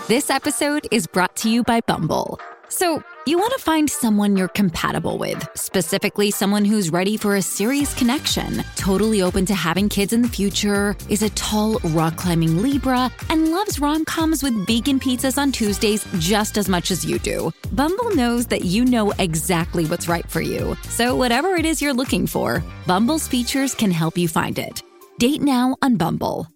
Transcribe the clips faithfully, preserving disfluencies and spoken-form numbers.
This episode is brought to you by Bumble. So, you want to find someone you're compatible with, specifically someone who's ready for a serious connection, totally open to having kids in the future, is a tall, rock-climbing Libra, and loves rom-coms with vegan pizzas on Tuesdays just as much as you do. Bumble knows that you know exactly what's right for you. So whatever it is you're looking for, Bumble's features can help you find it. Date now on Bumble.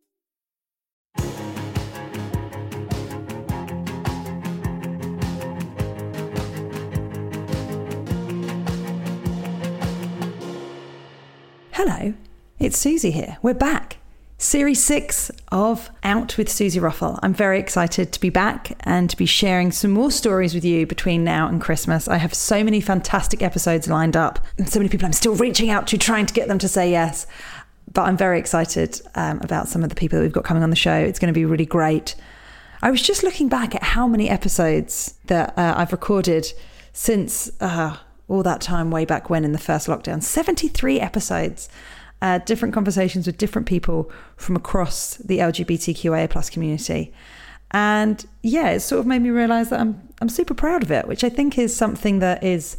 Hello, it's Susie here. We're back. Series six of Out with Susie Ruffell. I'm very excited to be back and to be sharing some more stories with you between now and Christmas. I have so many fantastic episodes lined up and so many people I'm still reaching out to, trying to get them to say yes. But I'm very excited um, about some of the people that we've got coming on the show. It's going to be really great. I was just looking back at how many episodes that uh, I've recorded since... Uh, all that time way back when in the first lockdown. seventy-three episodes, uh, different conversations with different people from across the L G B T Q I A plus community. And yeah, it sort of made me realise that I'm I'm super proud of it, which I think is something that is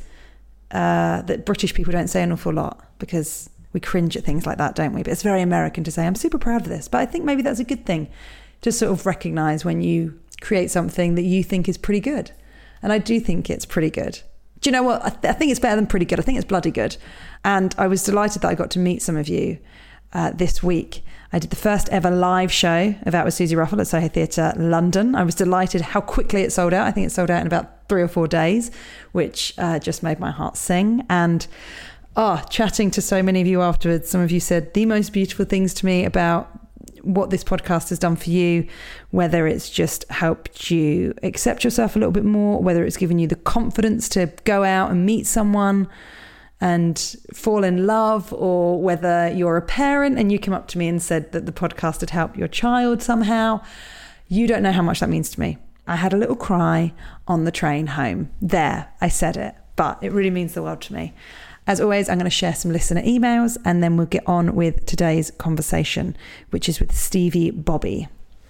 uh, that British people don't say an awful lot, because we cringe at things like that, don't we? But it's very American to say, I'm super proud of this. But I think maybe that's a good thing to sort of recognise when you create something that you think is pretty good. And I do think it's pretty good. Do you know what? I, th- I think it's better than pretty good. I think it's bloody good. And I was delighted that I got to meet some of you uh, this week. I did the first ever live show of Out with Susie Ruffell at Soho Theatre, London. I was delighted how quickly it sold out. I think it sold out in about three or four days, which uh, just made my heart sing. And oh, chatting to so many of you afterwards, some of you said the most beautiful things to me about what this podcast has done for you, whether it's just helped you accept yourself a little bit more, whether it's given you the confidence to go out and meet someone and fall in love, or whether you're a parent and you came up to me and said that the podcast had helped your child somehow. You don't know how much that means to me. I had a little cry on the train home. There, I said it, but it really means the world to me. As always, I'm going to share some listener emails and then we'll get on with today's conversation, which is with Stevie Bobby.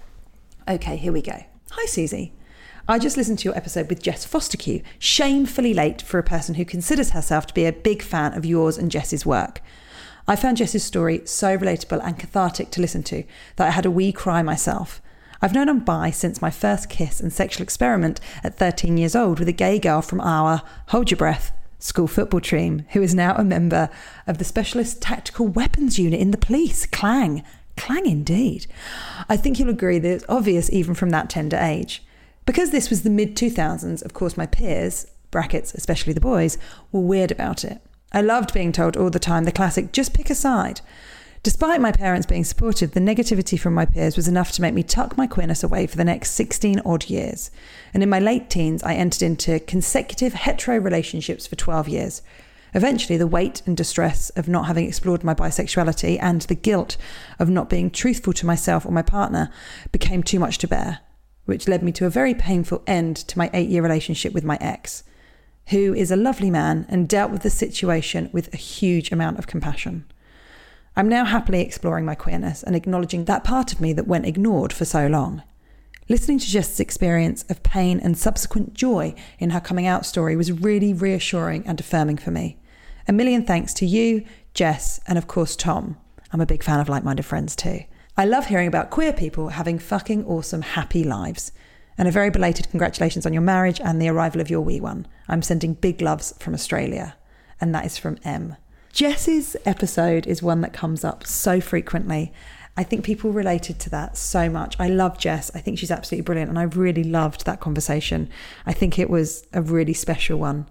Okay, here we go. Hi, Susie. I just listened to your episode with Jess Fostekew, shamefully late for a person who considers herself to be a big fan of yours and Jess's work. I found Jess's story so relatable and cathartic to listen to that I had a wee cry myself. I've known I'm bi since my first kiss and sexual experiment at thirteen years old with a gay girl from our, hold your breath, school football team, who is now a member of the Specialist Tactical Weapons Unit in the police. Clang. Clang indeed. I think you'll agree that it's obvious even from that tender age. Because this was the mid two thousands, of course my peers, brackets, especially the boys, were weird about it. I loved being told all the time the classic, just pick a side. Despite my parents being supportive, the negativity from my peers was enough to make me tuck my queerness away for the next sixteen odd years. And in my late teens, I entered into consecutive hetero relationships for twelve years. Eventually, the weight and distress of not having explored my bisexuality and the guilt of not being truthful to myself or my partner became too much to bear, which led me to a very painful end to my eight-year relationship with my ex, who is a lovely man and dealt with the situation with a huge amount of compassion. I'm now happily exploring my queerness and acknowledging that part of me that went ignored for so long. Listening to Jess's experience of pain and subsequent joy in her coming out story was really reassuring and affirming for me. A million thanks to you, Jess, and of course Tom. I'm a big fan of like-minded friends too. I love hearing about queer people having fucking awesome, happy lives. And a very belated congratulations on your marriage and the arrival of your wee one. I'm sending big loves from Australia. And that is from M. Jess's episode is one that comes up so frequently. I think people related to that so much. I love Jess. I think she's absolutely brilliant. And I really loved that conversation. I think it was a really special one.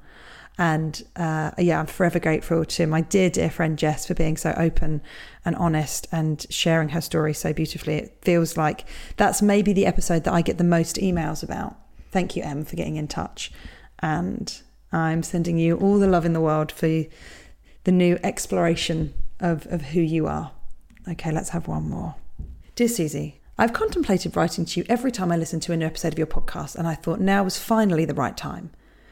And uh, yeah, I'm forever grateful to my dear, dear friend Jess for being so open and honest and sharing her story so beautifully. It feels like that's maybe the episode that I get the most emails about. Thank you, Em, for getting in touch. And I'm sending you all the love in the world for the new exploration of, of who you are. Okay, let's have one more. Dear Susie, I've contemplated writing to you every time I listen to a new episode of your podcast, and I thought now was finally the right time.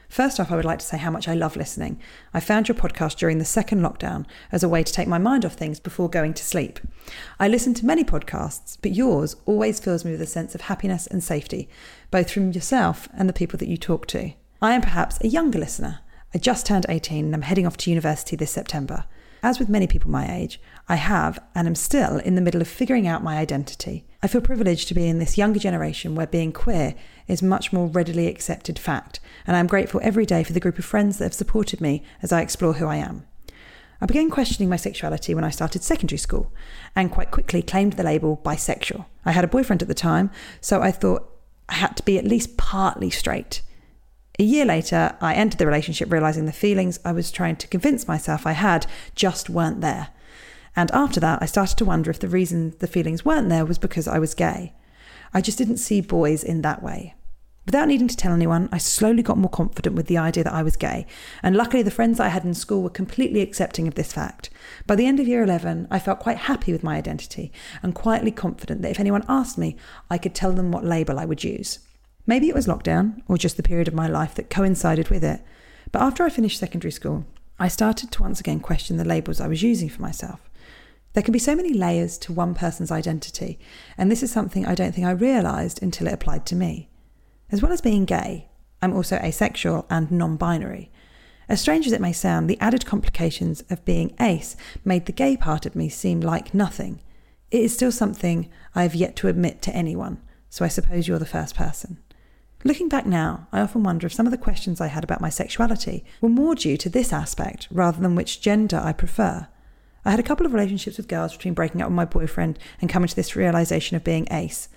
First off, I would like to say how much I love listening. I found your podcast during the second lockdown as a way to take my mind off things before going to sleep. I listen to many podcasts, but yours always fills me with a sense of happiness and safety, both from yourself and the people that you talk to. I am perhaps a younger listener. I just turned eighteen and I'm heading off to university this September. As with many people my age, I have and am still in the middle of figuring out my identity. I feel privileged to be in this younger generation where being queer is much more readily accepted fact, and I'm grateful every day for the group of friends that have supported me as I explore who I am. I began questioning my sexuality when I started secondary school, and quite quickly claimed the label bisexual. I had a boyfriend at the time, so I thought I had to be at least partly straight. A year later, I entered the relationship realising the feelings I was trying to convince myself I had just weren't there. And after that, I started to wonder if the reason the feelings weren't there was because I was gay. I just didn't see boys in that way. Without needing to tell anyone, I slowly got more confident with the idea that I was gay. And luckily, the friends I had in school were completely accepting of this fact. By the end of year eleven, I felt quite happy with my identity and quietly confident that if anyone asked me, I could tell them what label I would use. Maybe it was lockdown or just the period of my life that coincided with it. But after I finished secondary school, I started to once again question the labels I was using for myself. There can be so many layers to one person's identity, and this is something I don't think I realised until it applied to me. As well as being gay, I'm also asexual and non-binary. As strange as it may sound, the added complications of being ace made the gay part of me seem like nothing. It is still something I have yet to admit to anyone, so I suppose you're the first person. Looking back now, I often wonder if some of the questions I had about my sexuality were more due to this aspect rather than which gender I prefer. I had a couple of relationships with girls between breaking up with my boyfriend and coming to this realisation of being ace.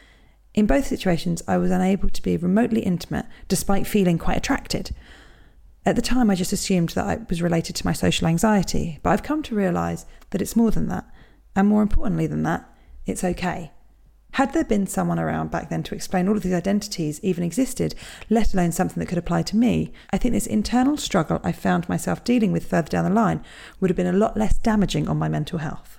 In both situations, I was unable to be remotely intimate despite feeling quite attracted. At the time, I just assumed that it was related to my social anxiety, but I've come to realise that it's more than that, and more importantly than that, it's okay. Had there been someone around back then to explain all of these identities even existed, let alone something that could apply to me, I think this internal struggle I found myself dealing with further down the line would have been a lot less damaging on my mental health.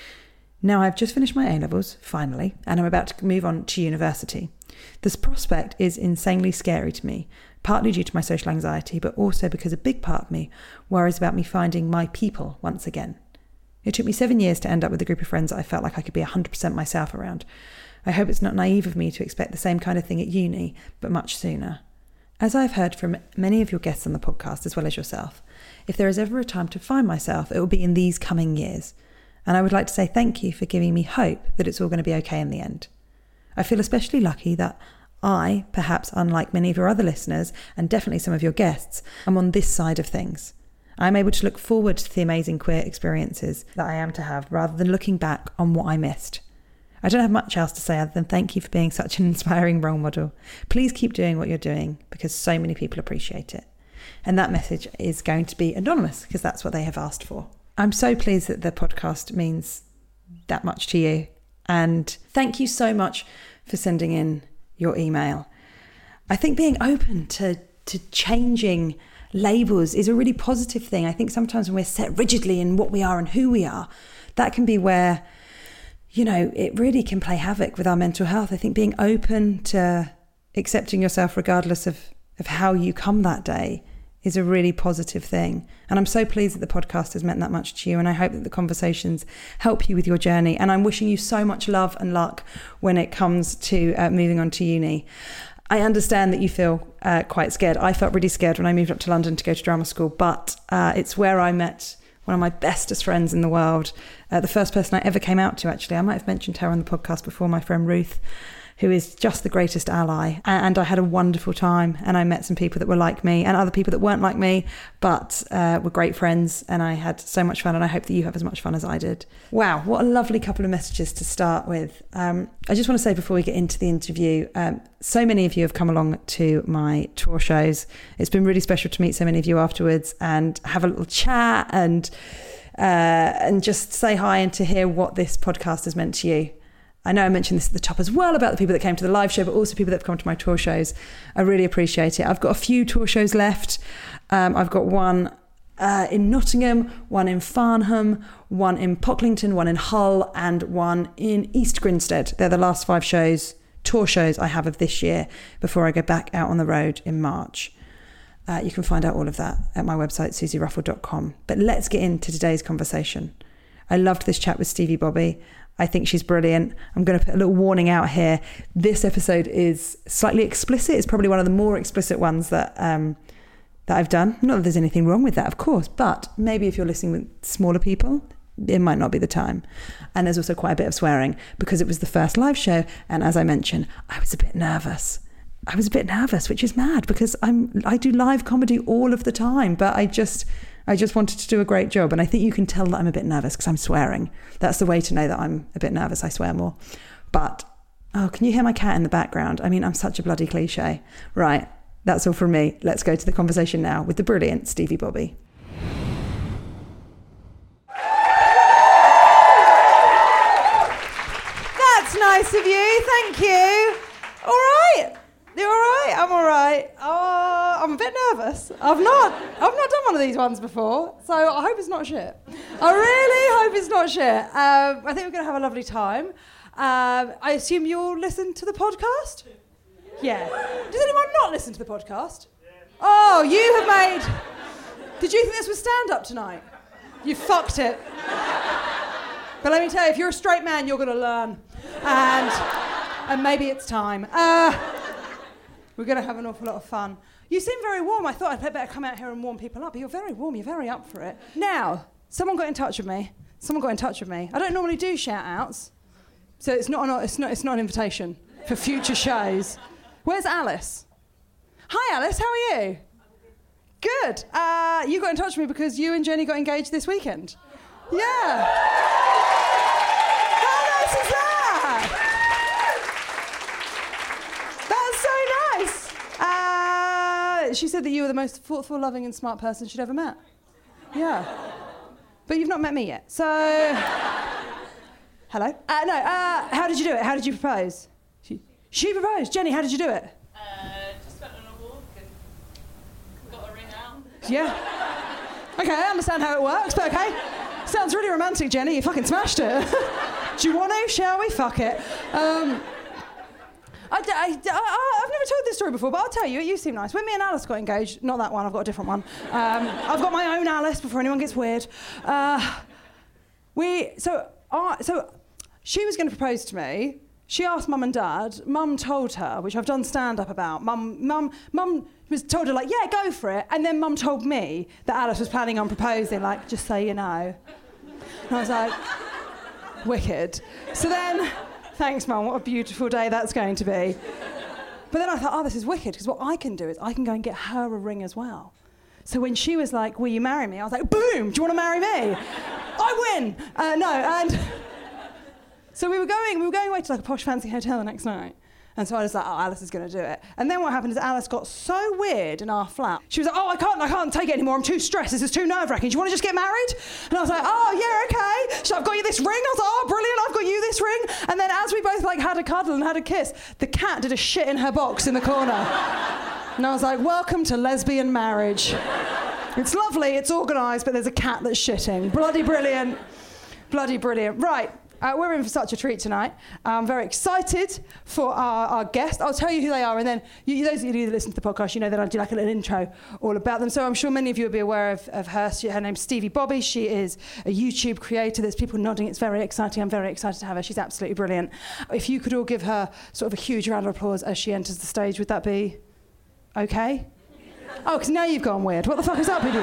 Now I've just finished my A-levels, finally, and I'm about to move on to university. This prospect is insanely scary to me, partly due to my social anxiety, but also because a big part of me worries about me finding my people once again. It took me seven years to end up with a group of friends that I felt like I could be one hundred percent myself around. I hope it's not naive of me to expect the same kind of thing at uni, but much sooner. As I've heard from many of your guests on the podcast, as well as yourself, if there is ever a time to find myself, it will be in these coming years. And I would like to say thank you for giving me hope that it's all going to be okay in the end. I feel especially lucky that I, perhaps unlike many of your other listeners, and definitely some of your guests, am on this side of things. I'm able to look forward to the amazing queer experiences that I am to have, rather than looking back on what I missed. I don't have much else to say other than thank you for being such an inspiring role model. Please keep doing what you're doing because so many people appreciate it. And that message is going to be anonymous because that's what they have asked for. I'm so pleased that the podcast means that much to you. And thank you so much for sending in your email. I think being open to, to changing labels is a really positive thing. I think sometimes when we're set rigidly in what we are and who we are, that can be where, you know, it really can play havoc with our mental health. I think being open to accepting yourself regardless of, of how you come that day is a really positive thing. And I'm so pleased that the podcast has meant that much to you. And I hope that the conversations help you with your journey. And I'm wishing you so much love and luck when it comes to uh, moving on to uni. I understand that you feel uh, quite scared. I felt really scared when I moved up to London to go to drama school, but uh, it's where I met one of my bestest friends in the world. Uh, the first person I ever came out to, actually. I might have mentioned her on the podcast before, my friend Ruth, who is just the greatest ally. And I had a wonderful time, and I met some people that were like me and other people that weren't like me, but uh, were great friends, and I had so much fun, and I hope that you have as much fun as I did. Wow, what a lovely couple of messages to start with. Um, I just want to say before we get into the interview, um, so many of you have come along to my tour shows. It's been really special to meet so many of you afterwards and have a little chat and uh, and just say hi and to hear what this podcast has meant to you. I know I mentioned this at the top as well about the people that came to the live show, but also people that have come to my tour shows. I really appreciate it. I've got a few tour shows left. Um, I've got one uh, in Nottingham, one in Farnham, one in Pocklington, one in Hull, and one in East Grinstead. They're the last five shows, tour shows I have of this year before I go back out on the road in March. Uh, you can find out all of that at my website, susie ruffle dot com. But let's get into today's conversation. I loved this chat with Stevie Bobby. I think she's brilliant. I'm going to put a little warning out here. This episode is slightly explicit. It's probably one of the more explicit ones that um, that I've done. Not that there's anything wrong with that, of course, but maybe if you're listening with smaller people, it might not be the time. And there's also quite a bit of swearing because it was the first live show. And as I mentioned, I was a bit nervous. I was a bit nervous, which is mad because I'm I do live comedy all of the time, but I just I just wanted to do a great job. And I think you can tell that I'm a bit nervous because I'm swearing. That's the way to know that I'm a bit nervous. I swear more. But, oh, can you hear my cat in the background? I mean, I'm such a bloody cliche. Right, that's all from me. Let's go to the conversation now with the brilliant Stevie Bobby. That's nice of you. Thank you. All right. You all right? I'm all right. Oh, I'm a bit nervous. I've not, I've not done one of these ones before, so I hope it's not shit. I really hope it's not shit. Um, I think we're going to have a lovely time. Um, I assume you all listen to the podcast? Yeah. Does anyone not listen to the podcast? Oh, you have made... Did you think this was stand-up tonight? You fucked it. But let me tell you, if you're a straight man, you're going to learn. And, and maybe it's time. Uh, We're going to have an awful lot of fun. You seem very warm. I thought I'd better come out here and warm people up, but you're very warm. You're very up for it. Now, someone got in touch with me. Someone got in touch with me. I don't normally do shout-outs, so it's not, an, it's, not, it's not an invitation for future shows. Where's Alice? Hi, Alice. How are you? Good. Uh, you got in touch with me because you and Jenny got engaged this weekend. Yeah. How nice is that? Uh, she said that you were the most thoughtful, loving and smart person she'd ever met. Yeah. But you've not met me yet, so... Hello? Uh, no, uh, how did you do it? How did you propose? She, she proposed. Jenny, how did you do it? Uh, just went on a walk and got a ring out. Yeah. Okay, I understand how it works, but okay. Sounds really romantic, Jenny. You fucking smashed it. Do you want to? Shall we? Fuck it. Um... I, I, I, I've never told this story before, but I'll tell you, you seem nice. When me and Alice got engaged, not that one, I've got a different one. Um, I've got my own Alice before anyone gets weird. Uh, we, so, uh, so she was going to propose to me. She asked Mum and Dad. Mum told her, which I've done stand-up about. Mum, Mum, Mum was told her, like, yeah, go for it. And then Mum told me that Alice was planning on proposing, like, just so you know. And I was like, wicked. So then... Thanks, Mum, what a beautiful day that's going to be. But then I thought, oh, this is wicked, because what I can do is I can go and get her a ring as well. So when she was like, will you marry me? I was like, boom, do you want to marry me? I win! Uh, no, and... So we were going, we were going away to like a posh fancy hotel the next night. And so I was like, oh, Alice is going to do it. And then what happened is Alice got so weird in our flat. She was like, oh, I can't, I can't take it anymore. I'm too stressed. This is too nerve-wracking. Do you want to just get married? And I was like, oh, yeah, okay. She's like, I've got you this ring. I was like, oh, brilliant. I've got you this ring. And then as we both like had a cuddle and had a kiss, the cat did a shit in her box in the corner. And I was like, welcome to lesbian marriage. It's lovely. It's organised, but there's a cat that's shitting. Bloody brilliant. Bloody brilliant. Right. Uh, we're in for such a treat tonight. I'm very excited for our, our guest. I'll tell you who they are, and then you, those of you who listen to the podcast, you know that I do like a little intro all about them. So I'm sure many of you will be aware of, of her. She, her name's Stevie Bobby. She is a YouTube creator. There's people nodding. It's very exciting. I'm very excited to have her. She's absolutely brilliant. If you could all give her sort of a huge round of applause as she enters the stage, would that be okay? Oh, because now you've gone weird. What the fuck is up with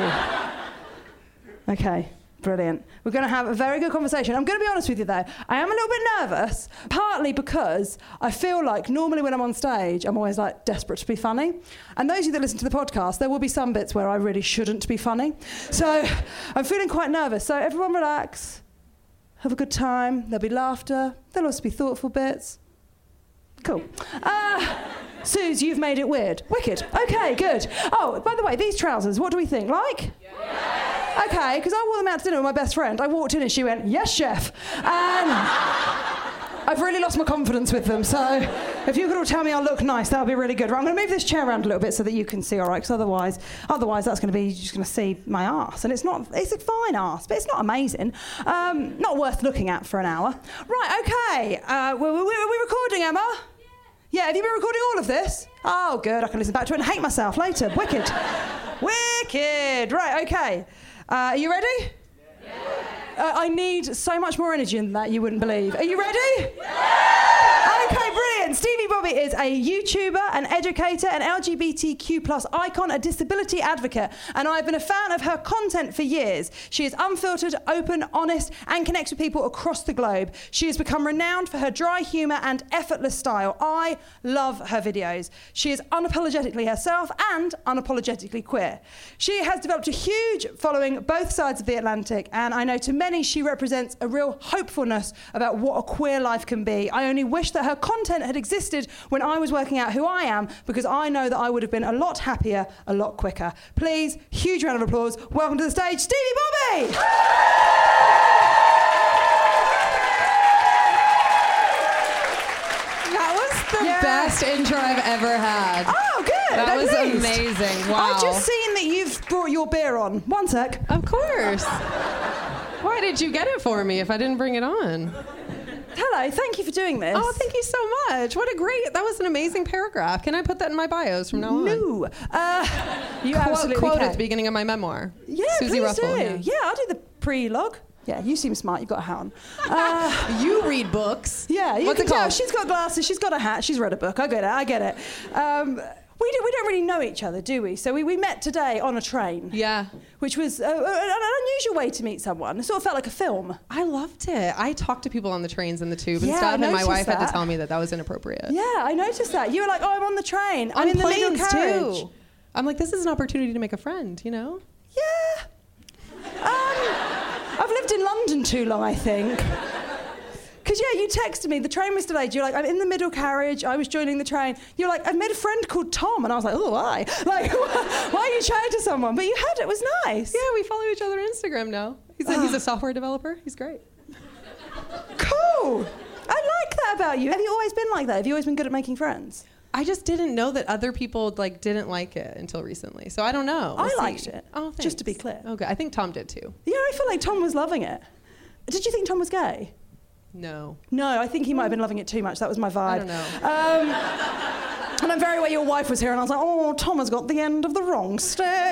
you? Okay. Brilliant. We're going to have a very good conversation. I'm going to be honest with you, though. I am a little bit nervous, partly because I feel like normally when I'm on stage, I'm always like desperate to be funny. And those of you that listen to the podcast, there will be some bits where I really shouldn't be funny. So I'm feeling quite nervous. So everyone relax. Have a good time. There'll be laughter. There'll also be thoughtful bits. Cool. Uh, Suze, you've made it weird. Wicked. Okay, good. Oh, by the way, these trousers, what do we think? Like? Yeah. Okay, because I wore them out to dinner with my best friend. I walked in and she went, yes, chef. And I've really lost my confidence with them, so if you could all tell me I look nice, that would be really good. Right, I'm going to move this chair around a little bit so that you can see, all right, because otherwise, otherwise that's going to be, you're just going to see my arse. And it's not, it's a fine arse, but it's not amazing. Um, not worth looking at for an hour. Right, okay. Uh, are we recording, Emma? Yeah, have you been recording all of this? Oh, good. I can listen back to it and hate myself later. Wicked. Wicked. Right, okay. Uh, are you ready? Yeah. Uh, I need so much more energy than that, you wouldn't believe. Are you ready? Yeah. Okay, brilliant. Stevie Bobby is a YouTuber, an educator, an L G B T Q plus icon, a disability advocate, and I've been a fan of her content for years. She is unfiltered, open, honest, and connects with people across the globe. She has become renowned for her dry humour and effortless style. I love her videos. She is unapologetically herself and unapologetically queer. She has developed a huge following both sides of the Atlantic, and I know to many she represents a real hopefulness about what a queer life can be. I only wish that her content had existed when I was working out who I am, because I know that I would have been a lot happier, a lot quicker. Please, huge round of applause. Welcome to the stage, Stevie Bobby! That was the Yeah. best intro I've ever had. Oh, good. That I'm was pleased. amazing. Wow. I've just seen that you've brought your beer on. One sec. Of course. Why did you get it for me if I didn't bring it on? Hello, thank you for doing this. Oh, thank you so much. What a great, that was an amazing paragraph. Can I put that in my bios from now on? No. Uh, you Quote, absolutely quote can. at the beginning of my memoir. Yeah, Susie please Ruffle. do. Yeah. Yeah, I'll do the pre-log. Yeah, you seem smart. You've got a hat on. Uh, You read books. yeah, you What's can it tell. called? She's got glasses. She's got a hat. She's read a book. I get it. I get it. Um, we, do, we don't really know each other, do we? So we, we met today on a train. Yeah. Which was uh, an unusual way to meet someone. It sort of felt like a film. I loved it. I talked to people on the trains and the tube and Yeah, I stuff, and my noticed wife had that. to tell me that that was inappropriate. Yeah, I noticed that. You were like, oh, I'm on the train. I'm On in the middle planes carriage. too. I'm like, this is an opportunity to make a friend, you know? Yeah. Um, I've lived in London too long, I think. Because, yeah, you texted me, the train was delayed. You're like, I'm in the middle carriage. I was joining the train. You're like, I've made a friend called Tom. And I was like, oh, why? Like, why are you chatting to someone? But you had it. It was nice. Yeah, we follow each other on Instagram now. He's a, he's a software developer. He's great. Cool. I like that about you. Have you always been like that? Have you always been good at making friends? I just didn't know that other people like didn't like it until recently. So I don't know. I We'll liked see. it. Oh, thanks. Just to be clear. Okay, I think Tom did too. Yeah, I feel like Tom was loving it. Did you think Tom was gay? No. No, I think he might have been loving it too much. That was my vibe. I don't know. Um, and I'm very aware your wife was here, and I was like, oh, Tom has got the end of the wrong stick.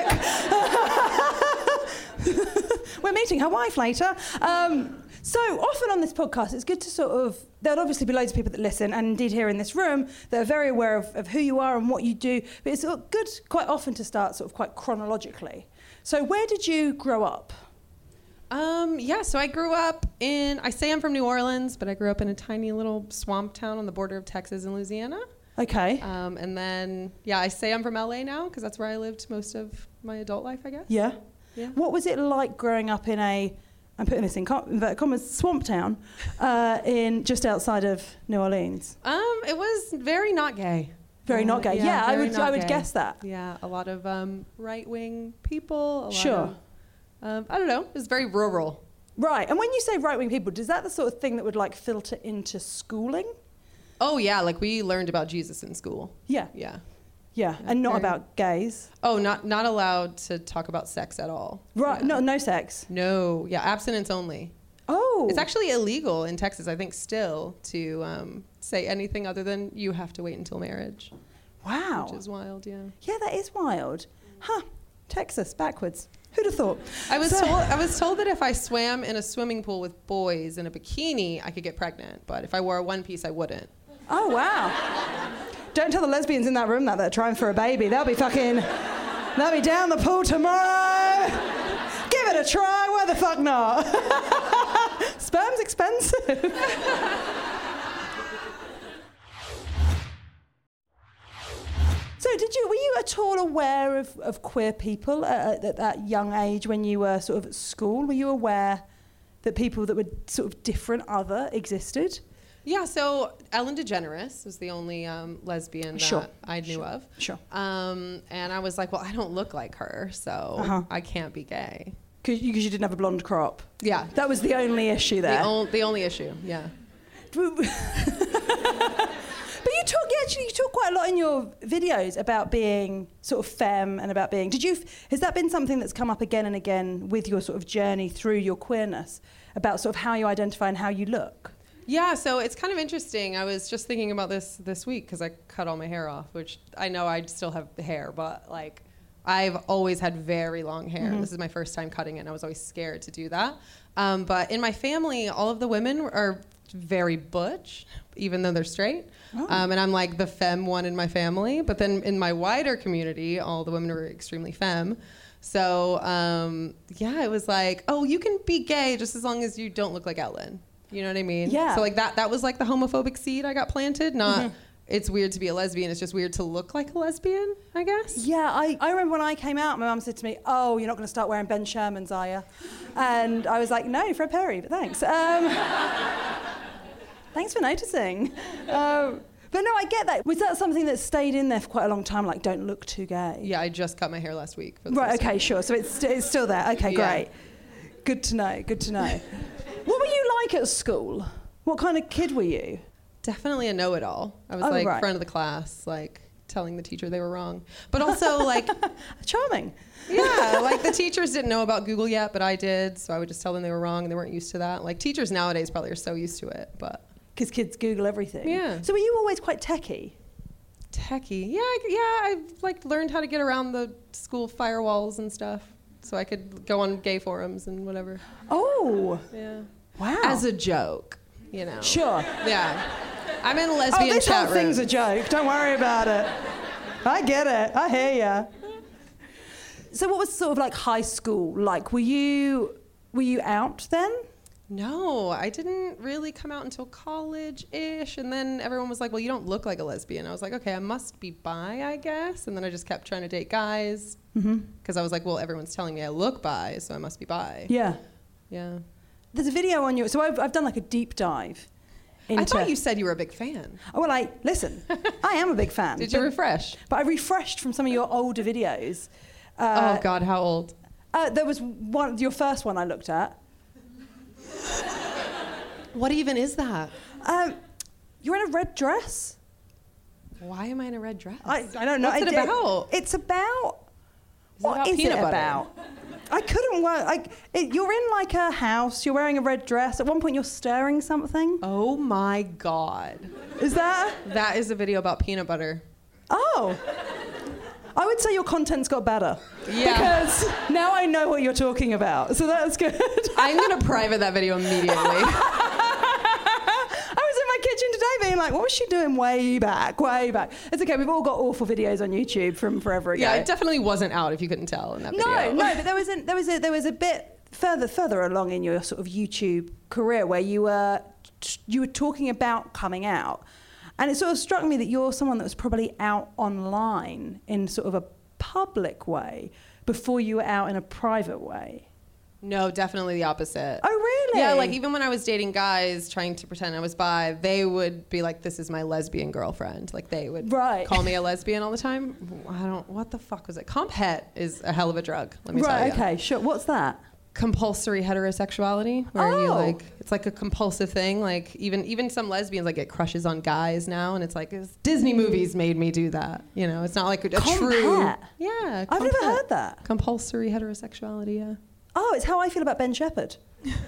We're meeting her wife later. Um, so often on this podcast, it's good to sort of, there'll obviously be loads of people that listen, and indeed here in this room, that are very aware of, of who you are and what you do. But it's sort of good quite often to start sort of quite chronologically. So where did you grow up? Um, yeah, so I grew up in, I say I'm from New Orleans, but I grew up in a tiny little swamp town on the border of Texas and Louisiana. Okay. Um, and then, yeah, I say I'm from L A now because that's where I lived most of my adult life, I guess. Yeah. Yeah. What was it like growing up in a, I'm putting this in com- inverted commas, swamp town, uh, in just outside of New Orleans? Um, it was very not gay. Very Uh, not gay. Yeah, I very would, not I would gay. guess that. Yeah, a lot of um, right-wing people. A lot Sure. Of, um, I don't know. It was very rural. Right. And when you say right-wing people, is that the sort of thing that would like filter into schooling? Oh yeah, like we learned about Jesus in school. Yeah. Yeah. Yeah. And not very- about gays. Oh, not not allowed to talk about sex at all. Right. Yeah. No, no sex. No. Yeah, abstinence only. Oh. It's actually illegal in Texas, I think, still to um, say anything other than you have to wait until marriage. Wow. Which is wild. Yeah. Yeah, that is wild. Huh. Texas, backwards. Who'd have thought? I was So- told I was told that if I swam in a swimming pool with boys in a bikini, I could get pregnant. But if I wore a one piece, I wouldn't. Oh, wow. Don't tell the lesbians in that room that they're trying for a baby. They'll be fucking, they'll be down the pool tomorrow. Give it a try, why the fuck not? Sperm's expensive. So did you, were you at all aware of, of queer people at, at that young age when you were sort of at school? Were you aware that people that were sort of different, other, existed? Yeah, so Ellen DeGeneres was the only um, lesbian that Sure. I knew Sure. of. Sure. Um, and I was like, well, I don't look like her, so Uh-huh. I can't be gay. Because you, 'cause you didn't have a blonde crop. Yeah. That was the only issue there. The, on, the only issue, yeah. But you talk, you actually, you talk quite a lot in your videos about being sort of femme and about being. Did you? Has that been something that's come up again and again with your sort of journey through your queerness about sort of how you identify and how you look? Yeah, so it's kind of interesting. I was just thinking about this this week because I cut all my hair off, which I know I still have hair, but like I've always had very long hair. Mm-hmm. This is my first time cutting it, and I was always scared to do that. Um, but in my family, all of the women are very butch, even though they're straight. Oh. Um, and I'm like the femme one in my family. But then in my wider community, all the women are extremely femme. So um, yeah, it was like, oh, you can be gay just as long as you don't look like Ellen. You know what I mean? Yeah. So like that that was like the homophobic seed I got planted. Not mm-hmm. It's weird to be a lesbian. It's just weird to look like a lesbian, I guess. Yeah, I, I remember when I came out, my mum said to me, oh, you're not going to start wearing Ben Shermans, are you? And I was like, no, Fred Perry, but thanks. Um, thanks for noticing. Um, but no, I get that. Was that something that stayed in there for quite a long time, like don't look too gay? Yeah, I just cut my hair last week. For the right, first okay, time. sure. So it's, st- it's still there. Okay, Yeah. great. Good to know, good to know. What were you like at school? What kind of kid were you? Definitely a know-it-all. I was Oh, like right. front of the class, like telling the teacher they were wrong. But also like, Charming. yeah, like the teachers didn't know about Google yet, but I did. So I would just tell them they were wrong and they weren't used to that. Like teachers nowadays probably are so used to it, but. Because kids Google everything. Yeah. So were you always quite techie? Techie. Yeah, I, yeah, I like learned how to get around the school firewalls and stuff. So I could go on gay forums and whatever. Oh. Yeah. Wow. As a joke, you know. Sure. Yeah. I'm in a lesbian oh, this chat whole room. thing's a joke. Don't worry about it. I get it. I hear ya. So what was sort of like high school like? Were you were you out then? No, I didn't really come out until college-ish, and then everyone was like, well, you don't look like a lesbian. I was like, okay, I must be bi, I guess, and then I just kept trying to date guys, because mm-hmm. I was like, well, everyone's telling me I look bi, so I must be bi. Yeah. Yeah. There's a video on your... So I've, I've done like a deep dive into... I thought you said you were a big fan. Oh, well, I... Listen, I am a big fan. Did you but, refresh? But I refreshed from some of your older videos. Uh, oh, God, how old? Uh, there was one... Your first one I looked at. What even is that? Um, you're in a red dress. Why am I in a red dress? I, I don't know. What's it I, about? It's about... Is what it about is peanut it butter? about? I couldn't work. I, it, you're in like a house. You're wearing a red dress. At one point, you're stirring something. Oh my God! Is that? That is a video about peanut butter. Oh. I would say your content's got better. Yeah. Because now I know what you're talking about. So that's good. I'm gonna private that video immediately. I was in my kitchen today being like, what was she doing way back, way back? It's okay, we've all got awful videos on YouTube from forever ago. Yeah, it definitely wasn't out if you couldn't tell in that No, video. no, but there was a, there was a, there was a bit further further along in your sort of YouTube career where you were you were talking about coming out. And it sort of struck me that you're someone that was probably out online in sort of a public way before you were out in a private way. No, definitely the opposite. Oh, really? Yeah, like even when I was dating guys trying to pretend I was bi, they would be like, this is my lesbian girlfriend. Like they would right. call me a lesbian all the time. I don't, what the fuck was it? Comp het is a hell of a drug, let me right, tell you. Right, okay, sure. What's that? Compulsory heterosexuality, where oh. you like, it's like a compulsive thing. Like even even some lesbians like get crushes on guys now, and it's like it's Disney movies made me do that. You know, it's not like a Comp true. het? Yeah, I've never het. heard that. Compulsory heterosexuality, yeah. Oh, it's how I feel about Ben Shepherd.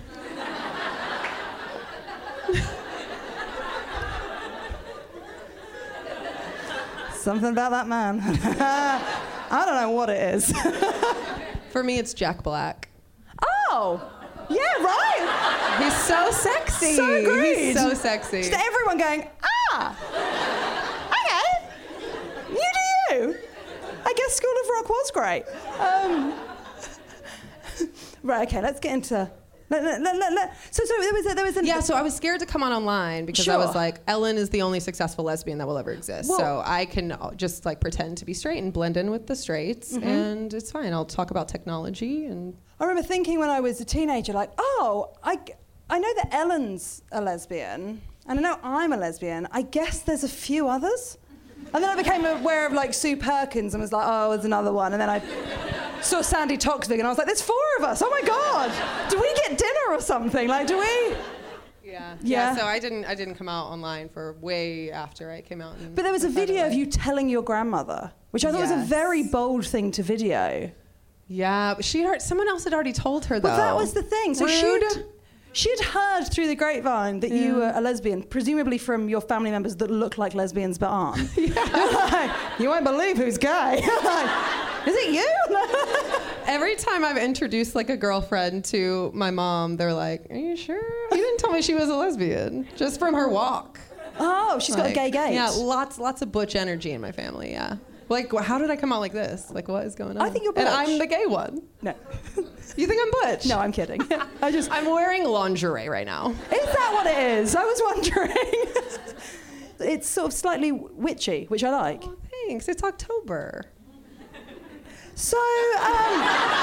Something about that man. I don't know what it is. For me, it's Jack Black. Oh, yeah, right. He's so sexy. So great. He's so sexy. Just everyone going, ah, okay, you do you. I guess School of Rock was great. Um, right, okay, let's get into... Let, let, let, let. So, so there was a, there was an yeah. So I was scared to come on online because sure. I was like, Ellen is the only successful lesbian that will ever exist. Well, so I can just like pretend to be straight and blend in with the straights, mm-hmm. and it's fine. I'll talk about technology and. I remember thinking when I was a teenager, like, oh, I, I know that Ellen's a lesbian, and I know I'm a lesbian. I guess there's a few others. And then I became aware of like Sue Perkins and was like, oh, there's another one. And then I saw Sandy Toksvig and I was like, there's four of us. Oh my God. Do we get dinner or something? Like, do we? Yeah. yeah. Yeah. So I didn't I didn't come out online for way after I came out. In but there was a video way. of you telling your grandmother, which I thought yes. was a very bold thing to video. Yeah, but she heard someone else had already told her though. But that was the thing. So Rude. she she'd heard through the grapevine that yeah. you were a lesbian, presumably from your family members that look like lesbians but aren't. Like, you won't believe who's gay. Like, is it you? Every time I've introduced like a girlfriend to my mom, they're like, "Are you sure? You didn't tell me she was a lesbian just from her walk." Oh, she's like, got a gay gate. Yeah, lots, lots of butch energy in my family. Yeah. Like, how did I come out like this? Like, what is going on? I think you're butch. And I'm the gay one. No. You think I'm butch? No, I'm kidding. I just. I'm wearing lingerie right now. Is that what it is? I was wondering. It's sort of slightly witchy, which I like. Oh, thanks. It's October. So, um,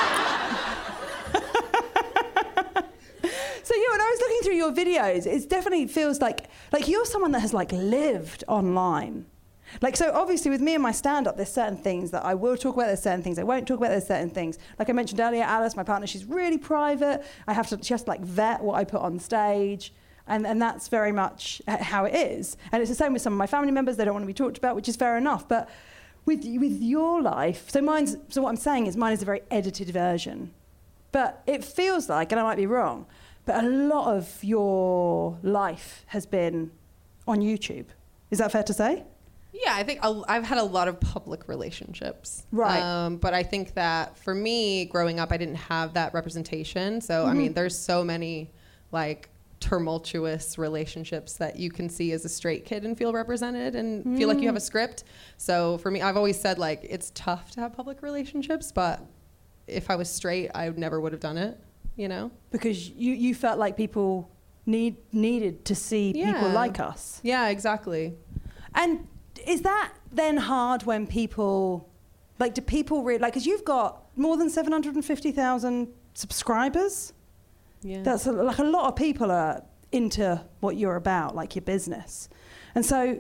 so yeah, when I was looking through your videos, it definitely feels like like you're someone that has like lived online. Like, so obviously with me and my stand-up, there's certain things that I will talk about, there's certain things I won't talk about, there's certain things. Like I mentioned earlier, Alice, my partner, she's really private. I have to just like vet what I put on stage. And, and that's very much how it is. And it's the same with some of my family members. They don't want to be talked about, which is fair enough. But with with your life, so mine's, so what I'm saying is mine is a very edited version. But it feels like, and I might be wrong, but a lot of your life has been on YouTube. Is that fair to say? Yeah, I think I'll, I've had a lot of public relationships. Right. Um, but I think that for me, growing up, I didn't have that representation. So, mm-hmm. I mean, there's so many, like, tumultuous relationships that you can see as a straight kid and feel represented and mm. feel like you have a script. So for me, I've always said, like, it's tough to have public relationships, but if I was straight, I never would have done it, you know? Because you, you felt like people need needed to see yeah. people like us. Yeah, exactly. And is that then hard when people, like, do people really, like, because you've got more than seven hundred fifty thousand subscribers? Yeah. That's a, like a lot of people are into what you're about, like your business. And so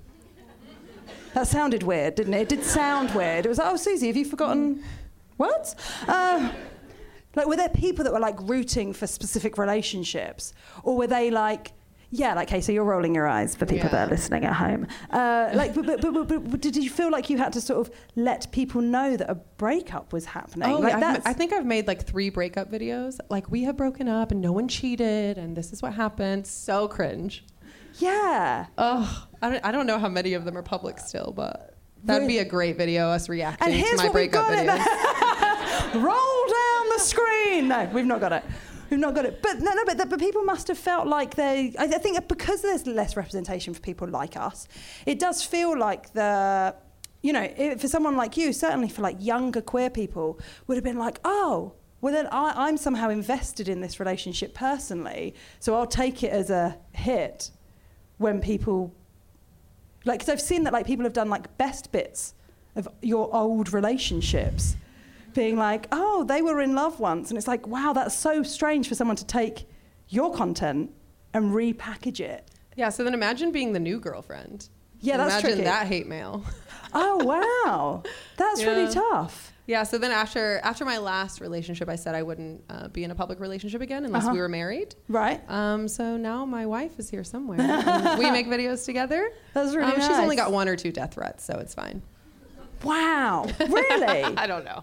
that sounded weird, didn't it? It did sound weird. It was like, oh, Susie, have you forgotten what? Uh, like, were there people that were like rooting for specific relationships? Or were they like, yeah, like, hey, so you're rolling your eyes for people yeah. that are listening at home. Uh, like, but, but, but, but, but did you feel like you had to sort of let people know that a breakup was happening? Oh, like yeah, that's I think I've made like three breakup videos. Like, we have broken up and no one cheated and this is what happened. So cringe. Yeah. Oh, I don't, I don't know how many of them are public still, but that'd really? be a great video, us reacting and to my breakup videos. Roll down the screen. No, we've not got it. We've not got it. But no, no, but, but people must have felt like they, I, I think because there's less representation for people like us, it does feel like the, you know, if, for someone like you, certainly for like younger queer people, would have been like, oh, well then I, I'm somehow invested in this relationship personally, so I'll take it as a hit when people, like, because I've seen that like people have done like best bits of your old relationships, being like, oh, they were in love once. And it's like, wow, that's so strange for someone to take your content and repackage it. Yeah, so then imagine being the new girlfriend. Yeah, that's imagine tricky. that hate mail. Oh, wow. That's yeah. really tough. Yeah, so then after after my last relationship, I said I wouldn't uh, be in a public relationship again unless uh-huh. we were married. Right. Um, so now my wife is here somewhere. And we make videos together. That's really um, nice. She's only got one or two death threats, so it's fine. Wow, really? I don't know.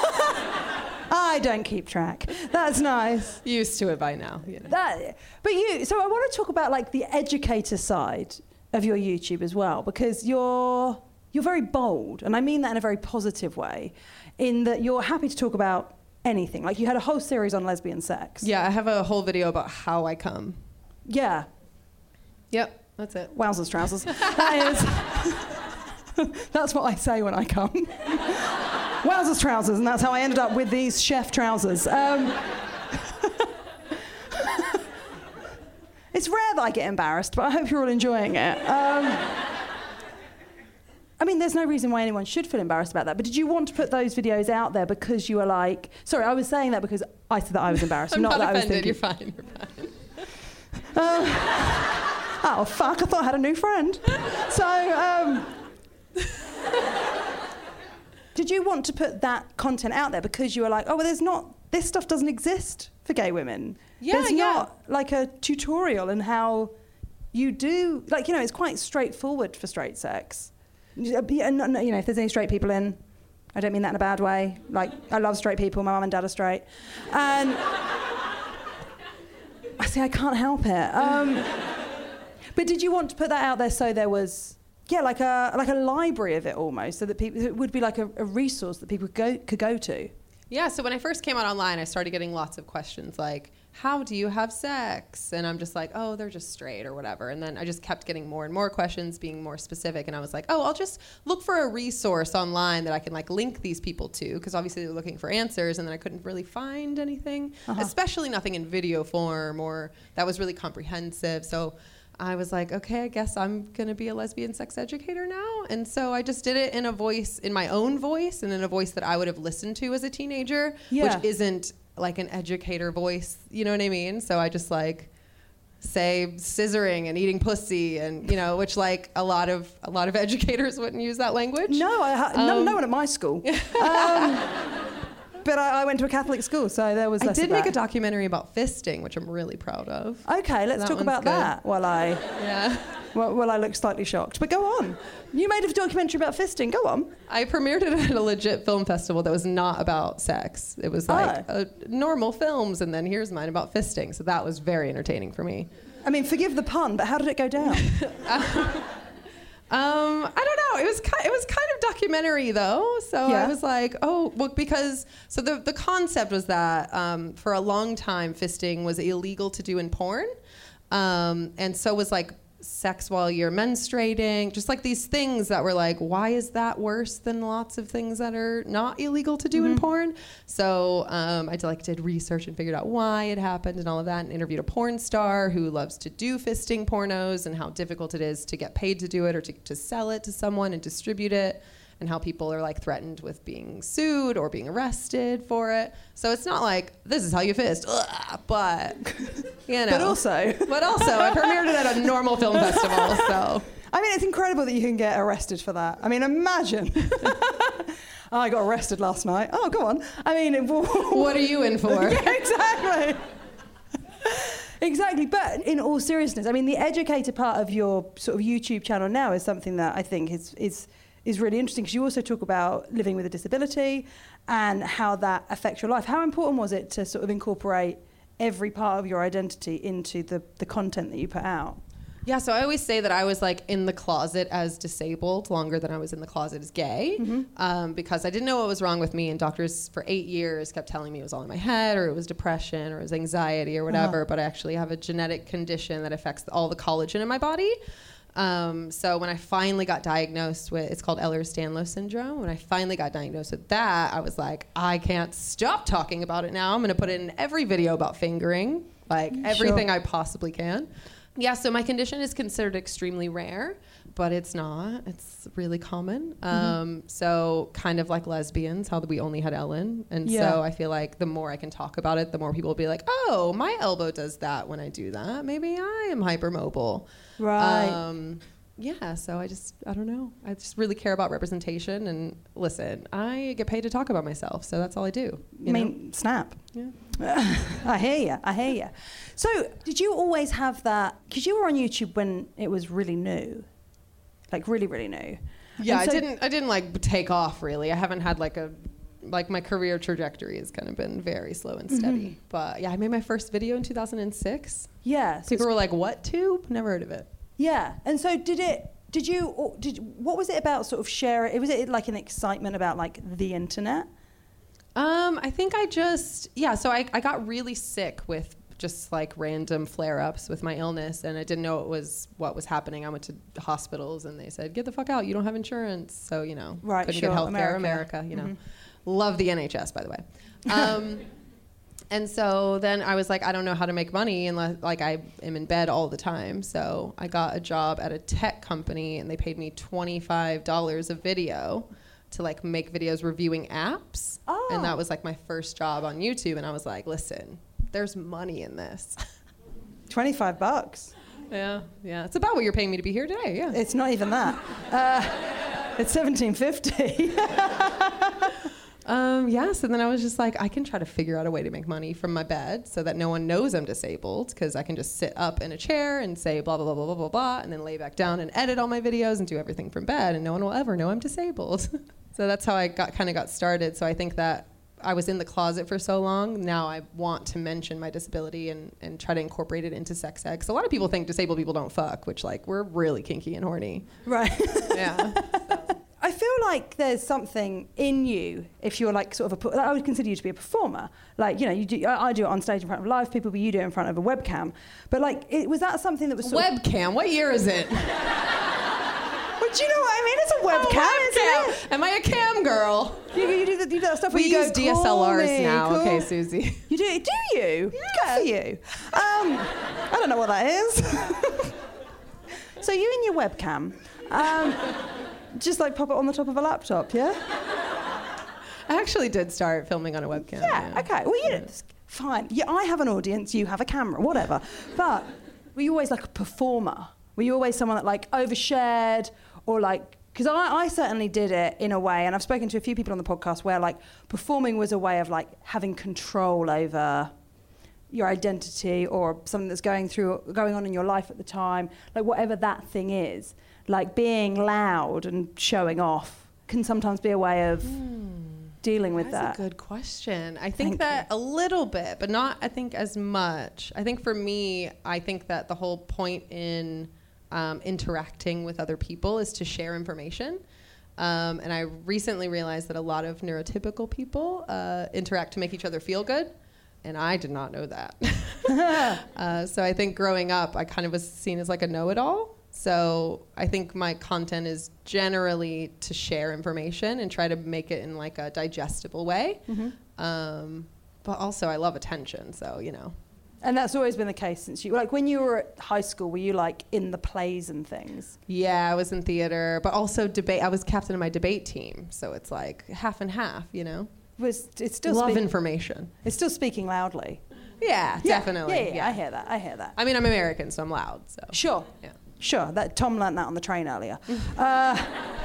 I don't keep track. That's nice. Used to it by now. You know. That, but you, so I want to talk about like the educator side of your YouTube as well, because you're you're very bold, and I mean that in a very positive way, in that you're happy to talk about anything. Like you had a whole series on lesbian sex. Yeah, I have a whole video about how I come. Yeah. Yep, that's it. Wowzers trousers. That is. That's what I say when I come. Wowzers trousers, and that's how I ended up with these chef trousers. Um, it's rare that I get embarrassed, but I hope you're all enjoying it. Um, I mean, there's no reason why anyone should feel embarrassed about that, but did you want to put those videos out there because you were like... Sorry, I was saying that because I said that I was embarrassed, I'm not, not that offended. I was thinking... You're fine, you're fine. Uh, oh, fuck, I thought I had a new friend. So... Um, did you want to put that content out there because you were like, oh, well, there's not, this stuff doesn't exist for gay women. Yeah, there's yeah. not like a tutorial in how you do, like, you know, it's quite straightforward for straight sex. You know, if there's any straight people in, I don't mean that in a bad way. Like, I love straight people, my mum and dad are straight. And I see, I can't help it. Um, but did you want to put that out there so there was, yeah, like a like a library of it almost, so that people, it would be like a, a resource that people could go, could go to? Yeah, so when I first came out online, I started getting lots of questions like, how do you have sex? And I'm just like, oh, they're just straight or whatever. And then I just kept getting more and more questions, being more specific. And I was like, oh, I'll just look for a resource online that I can like link these people to, because obviously they're looking for answers. And then I couldn't really find anything, uh-huh. especially nothing in video form or that was really comprehensive. So I was like, okay, I guess I'm going to be a lesbian sex educator now. And so I just did it in a voice, in my own voice, and in a voice that I would have listened to as a teenager, yeah. which isn't like an educator voice, you know what I mean? So I just like say scissoring and eating pussy, and you know, which like a lot of a lot of educators wouldn't use that language. No, I ha- um, no, no one at my school. um, But I, I went to a Catholic school, so there was less I did of make that. a documentary about fisting, which I'm really proud of. Okay, let's that talk about good. that while I yeah. while, while I look slightly shocked. But go on. You made a documentary about fisting. Go on. I premiered it at a legit film festival that was not about sex. It was like Oh. uh, normal films, and then here's mine about fisting. So that was very entertaining for me. I mean, forgive the pun, but how did it go down? Um, I don't know. It was kind, it was kind of documentary though. So Yeah. I was like, oh, well, because so the the concept was that um, for a long time, fisting was illegal to do in porn, um, and so was like sex while you're menstruating, just like these things that were like, why is that worse than lots of things that are not illegal to do mm-hmm. in porn? So um, I did, like did research and figured out why it happened and all of that, and interviewed a porn star who loves to do fisting pornos and how difficult it is to get paid to do it or to, to sell it to someone and distribute it, and how people are like threatened with being sued or being arrested for it. So it's not like, this is how you fist, ugh, but, you know. But also. But also, I premiered it at a normal film festival, so. I mean, it's incredible that you can get arrested for that. I mean, imagine. I got arrested last night. Oh, go on. I mean. What are you in for? Yeah, exactly. Exactly, but in all seriousness, I mean, the educator part of your sort of YouTube channel now is something that I think is is is really interesting, because you also talk about living with a disability and how that affects your life. How important was it to sort of incorporate every part of your identity into the, the content that you put out? Yeah, so I always say that I was like in the closet as disabled longer than I was in the closet as gay, mm-hmm. um, because I didn't know what was wrong with me, and doctors for eight years kept telling me it was all in my head, or it was depression, or it was anxiety, or whatever. Uh-huh. But I actually have a genetic condition that affects all the collagen in my body. Um, so when I finally got diagnosed with, it's called Ehlers-Danlos syndrome. When I finally got diagnosed with that, I was like, I can't stop talking about it now. I'm going to put it in every video about fingering, like everything sure. I possibly can. Yeah, so my condition is considered extremely rare, but it's not. It's really common. Mm-hmm. Um, so kind of like lesbians, how we only had Ellen. And yeah. so I feel like the more I can talk about it, the more people will be like, oh, my elbow does that when I do that. Maybe I am hypermobile. Right. Um, yeah, so I just, I don't know. I just really care about representation. And listen, I get paid to talk about myself, so that's all I do. I mean, know? Snap. Yeah. I hear you. I hear you. So did you always have that? Because you were on YouTube when it was really new, like really, really new. Yeah, so I didn't. I didn't like take off really. I haven't had like a, like my career trajectory has kind of been very slow and steady. Mm-hmm. But yeah, I made my first video in two thousand six. Yeah. So people were like, "What tube? Never heard of it." Yeah. And so did it? Did you? Or did what was it about? Sort of share it. Was it like an excitement about like the internet? Um, I think I just, yeah, so I, I got really sick with just like random flare-ups with my illness, and I didn't know it was what was happening. I went to hospitals and they said, get the fuck out, you don't have insurance. So, you know, right, couldn't sure. get healthcare, America, America you know. Mm-hmm. Love the N H S, by the way. Um, and so then I was like, I don't know how to make money unless, like, I am in bed all the time. So I got a job at a tech company, and they paid me twenty-five dollars a video to like make videos reviewing apps. Oh. And that was like my first job on YouTube. And I was like, listen, there's money in this. twenty-five bucks. Yeah, yeah. It's about what you're paying me to be here today, yeah. It's not even that. Uh, it's seventeen fifty. um, yeah, so then I was just like, I can try to figure out a way to make money from my bed so that no one knows I'm disabled, because I can just sit up in a chair and say blah, blah, blah, blah, blah, blah, blah, and then lay back down and edit all my videos and do everything from bed, and no one will ever know I'm disabled. So that's how I got kind of got started. So I think that I was in the closet for so long, now I want to mention my disability and, and try to incorporate it into sex ed. 'Cause a lot of people think disabled people don't fuck, which like we're really kinky and horny. Right. Yeah. So. I feel like there's something in you if you're like sort of a, I would consider you to be a performer. Like, you know, you do, I, I do it on stage in front of live people, but you do it in front of a webcam. But like, it, was that something that was sort Webcam, of, what year is it? Well, do you know what I mean? It's a webcam, Oh, webcam. isn't it? Am I a cam girl? You, you, do, the, you do that stuff where We you use go, D S L Rs "Call me, now, call." okay, Susie. You do? Do you? Yeah. Good for you. Um, I don't know what that is. So you and your webcam, um, just like pop it on the top of a laptop, yeah? I actually did start filming on a webcam. Yeah, okay. Well, you know, fine. Yeah, I have an audience, you have a camera, whatever. But were you always like a performer? Were you always someone that like overshared or like, because I, I certainly did it in a way, and I've spoken to a few people on the podcast where like performing was a way of like having control over your identity or something that's going through, going on in your life at the time, like whatever that thing is. Like being loud and showing off can sometimes be a way of dealing with That's that. a good question. I think Thank that you. a little bit, but not, I think, as much. I think for me, I think that the whole point in um, interacting with other people is to share information. Um, and I recently realized that a lot of neurotypical people uh, interact to make each other feel good. And I did not know that. uh, so I think growing up, I kind of was seen as like a know-it-all. So I think my content is generally to share information and try to make it in like a digestible way. Mm-hmm. Um, but also I love attention, so, you know. And that's always been the case since you, like when you were at high school, were you like in the plays and things? Yeah, I was in theater, but also debate. I was captain of my debate team, so it's like half and half, you know. Was it's still Love speak- information. It's still speaking loudly. Yeah, Yeah, definitely. Yeah, yeah, yeah, I hear that. I hear that. I mean, I'm American, so I'm loud. So Sure. Yeah. Sure. That Tom learnt that on the train earlier. uh,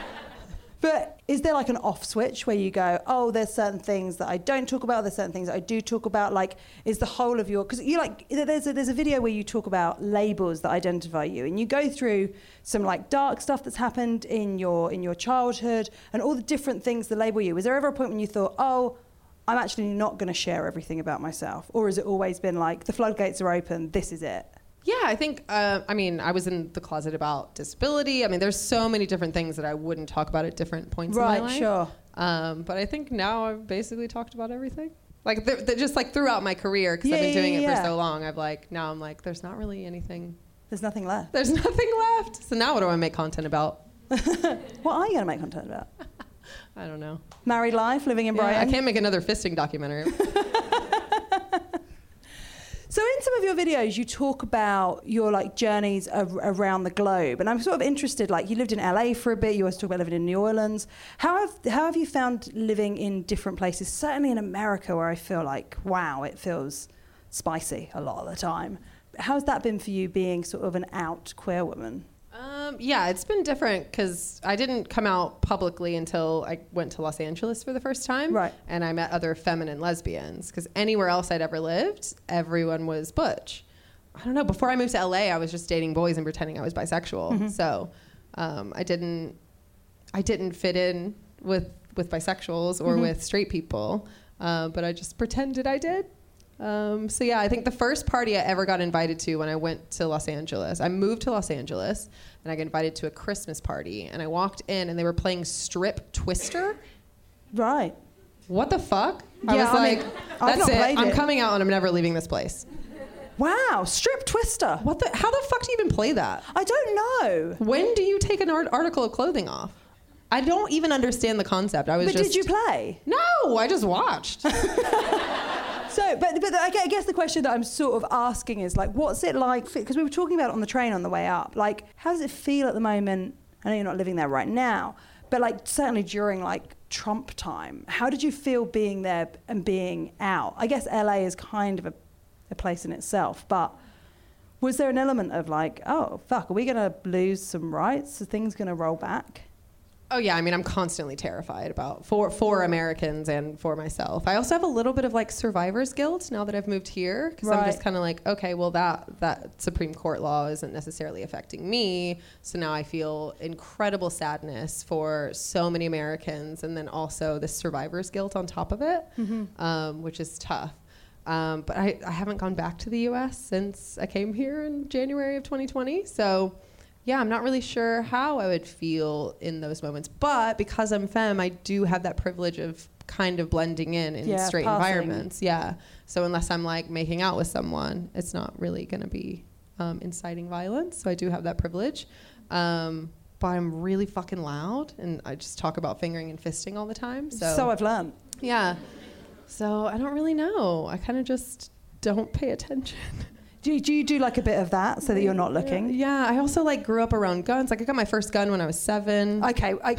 but is there like an off switch where you go, oh, there's certain things that I don't talk about, there's certain things that I do talk about? Like, is the whole of your, because you like, there's a, there's a video where you talk about labels that identify you, and you go through some like dark stuff that's happened in your in your childhood and all the different things that label you. Was there ever a point when you thought, oh, I'm actually not going to share everything about myself? Or has it always been like, the floodgates are open, this is it? Yeah, I think, uh, I mean, I was in the closet about disability. I mean, there's so many different things that I wouldn't talk about at different points Right, in my life. sure. Um, but I think now I've basically talked about everything. Like, th- th- just like throughout my career, because Yeah, I've been yeah, doing it yeah. for so long, I've like, now I'm like, there's not really anything, There's nothing left. there's nothing left. So now what do I make content about? What are you going to make content about? I don't know. Married life, living in Yeah, Brighton? I can't make another fisting documentary. So in some of your videos, you talk about your like journeys ar- around the globe, and I'm sort of interested. Like you lived in L A for a bit. You always talk about living in New Orleans. How have how have you found living in different places? Certainly in America, where I feel like wow, it feels spicy a lot of the time. How's that been for you, being sort of an out queer woman? Um, yeah, it's been different because I didn't come out publicly until I went to Los Angeles for the first time. Right. And I met other feminine lesbians because anywhere else I'd ever lived, everyone was butch. I don't know. Before I moved to L A, I was just dating boys and pretending I was bisexual. Mm-hmm. So um, I didn't, I didn't fit in with with bisexuals or Mm-hmm. with straight people, uh, but I just pretended I did. Um, so yeah, I think the first party I ever got invited to when I went to Los Angeles, I moved to Los Angeles and I got invited to a Christmas party and I walked in and they were playing Strip Twister. Right. What the fuck? I Yeah, was I like, mean, I've that's not it. played I'm it. coming out and I'm never leaving this place. Wow. Strip Twister. What the, how the fuck do you even play that? I don't know. When do you take an art- article of clothing off? I don't even understand the concept. I was But just. did you play? No, I just watched. So, but but I gue- I guess the question that I'm sort of asking is like, what's it like? Because we were talking about it on the train on the way up. Like, how does it feel at the moment? I know you're not living there right now, but like certainly during like Trump time, how did you feel being there and being out? I guess L A is kind of a, a place in itself, but was there an element of like, oh fuck, are we gonna lose some rights? Are things gonna roll back? Oh yeah, I mean, I'm constantly terrified about for for Americans and for myself. I also have a little bit of like survivor's guilt now that I've moved here, because I'm Right. just kind of like, okay, well that that Supreme Court law isn't necessarily affecting me, so now I feel incredible sadness for so many Americans, and then also this survivor's guilt on top of it, Mm-hmm. um, which is tough. Um, but I, I haven't gone back to the U S since I came here in January of twenty twenty, so. Yeah, I'm not really sure how I would feel in those moments. But because I'm femme, I do have that privilege of kind of blending in in Yeah, straight passing. environments. Yeah. So unless I'm like making out with someone, it's not really going to be um, inciting violence. So I do have that privilege. Um, but I'm really fucking loud, and I just talk about fingering and fisting all the time. So, So I've learned. yeah. So I don't really know. I kind of just don't pay attention. Do you, do you do like a bit of that so that you're not looking? Yeah, I also like grew up around guns. Like I got my first gun when I was seven. Okay, I...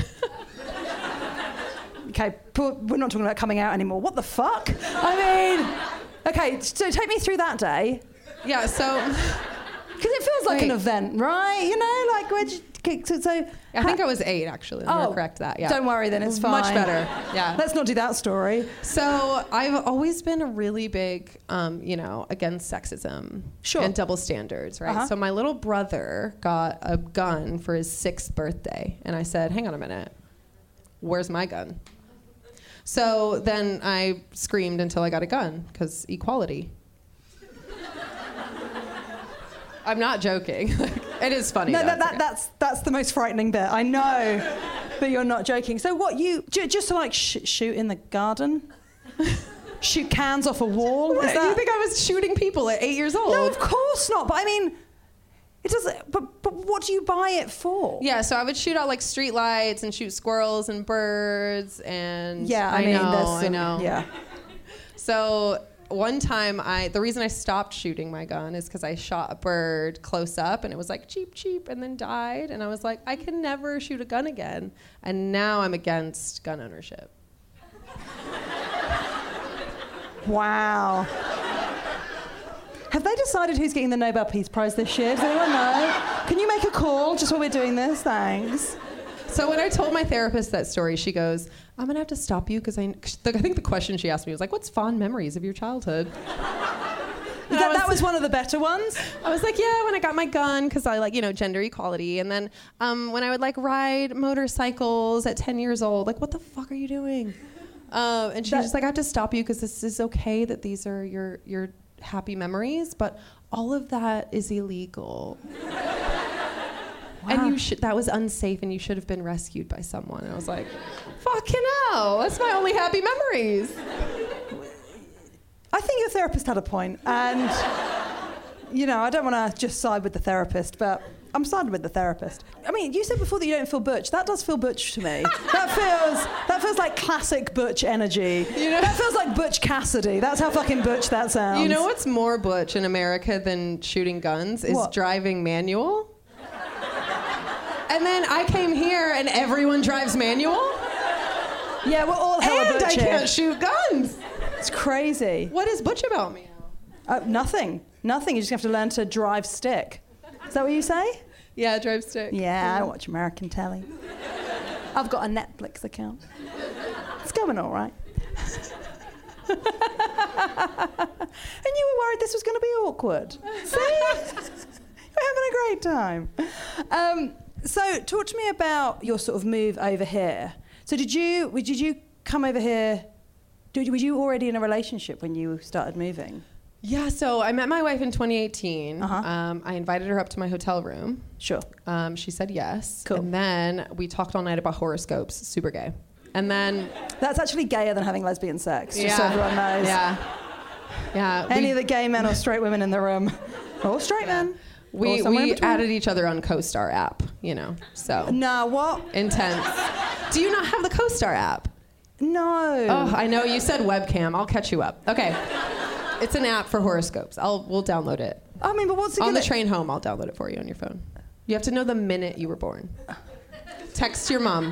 okay, poor, we're not talking about coming out anymore. What the fuck? I mean... Okay, so take me through that day. Yeah, so Because it feels like Wait. an event, right? You know, like, where'd you... So, so I think I was eight, actually. Let me Oh, correct that. Yeah. don't worry then, it's fine. Much better. Yeah. Let's not do that story. So I've always been a really big, um, you know, against sexism Sure. and double standards, right? Uh-huh. So my little brother got a gun for his sixth birthday, and I said, "Hang on a minute, where's my gun?" So then I screamed until I got a gun, because equality. I'm not joking. It is funny. No, though. that, It's that, okay. that's that's the most frightening bit. I know, but you're not joking. So what you ju- just to like sh- shoot in the garden, shoot cans off a wall? What, Is that? you think I was shooting people at eight years old? No, of course not. But I mean, it doesn't. But but what do you buy it for? Yeah, so I would shoot out like street lights and shoot squirrels and birds and Yeah, I, I mean, know, there's I some, know. Yeah. So one time, I the reason I stopped shooting my gun is because I shot a bird close up and it was like cheep cheep and then died, and I was like, I can never shoot a gun again, and now I'm against gun ownership. Wow. Have they decided who's getting the Nobel Peace Prize this year? Does anyone know? Can you make a call just while we're doing this? Thanks. So when I told my therapist that story, she goes, I'm going to have to stop you because I, I think the question she asked me was like, what's fond memories of your childhood? And That, I that was one of the better ones. I was like, yeah, when I got my gun, because I like, you know, gender equality. And then um, when I would like ride motorcycles at ten years old, like, what the fuck are you doing? Um, and she That- was just like, I have to stop you because this is okay that these are your, your happy memories, but all of that is illegal. And you should, that was unsafe, and you should have been rescued by someone. And I was like, fucking hell, that's my only happy memories. I think your therapist had a point, and you know, I don't want to just side with the therapist, but I'm siding with the therapist. I mean, you said before that you don't feel butch. That does feel butch to me. that feels that feels like classic butch energy. You know- that feels like Butch Cassidy. That's how fucking butch that sounds. You know what's more butch in America than shooting guns is What? driving manual. And then I came here and everyone drives manual. Yeah, we're all hella And I butch here. can't shoot guns. It's crazy. What is butch about me? Uh, nothing. Nothing. You just have to learn to drive stick. Is that what you say? Yeah, drive stick. Yeah, I watch American telly. I've got a Netflix account. It's going all right. And you were worried this was going to be awkward. See? You're having a great time. Um, so talk to me about your sort of move over here. So did you did you come over here, did, were you already in a relationship when you started moving? Yeah, so I met my wife in twenty eighteen. Uh-huh. Um, I invited her up to my hotel room. Sure. Um, she said yes. Cool. And then we talked all night about horoscopes. Super gay. And then... That's actually gayer than having lesbian sex, just yeah, so everyone knows. Yeah. Yeah. Any we- of the gay men or straight women in the room. Or straight men. We, Or somewhere in we between. added each other on CoStar app, you know, so Nah, what? intense. Do you not have the CoStar app? No. Oh, I know you said webcam. I'll catch you up. Okay, it's an app for horoscopes. I'll we'll download it I mean, but what's it on gonna... the train home. I'll download it for you on your phone. You have to know the minute you were born. Text your mom.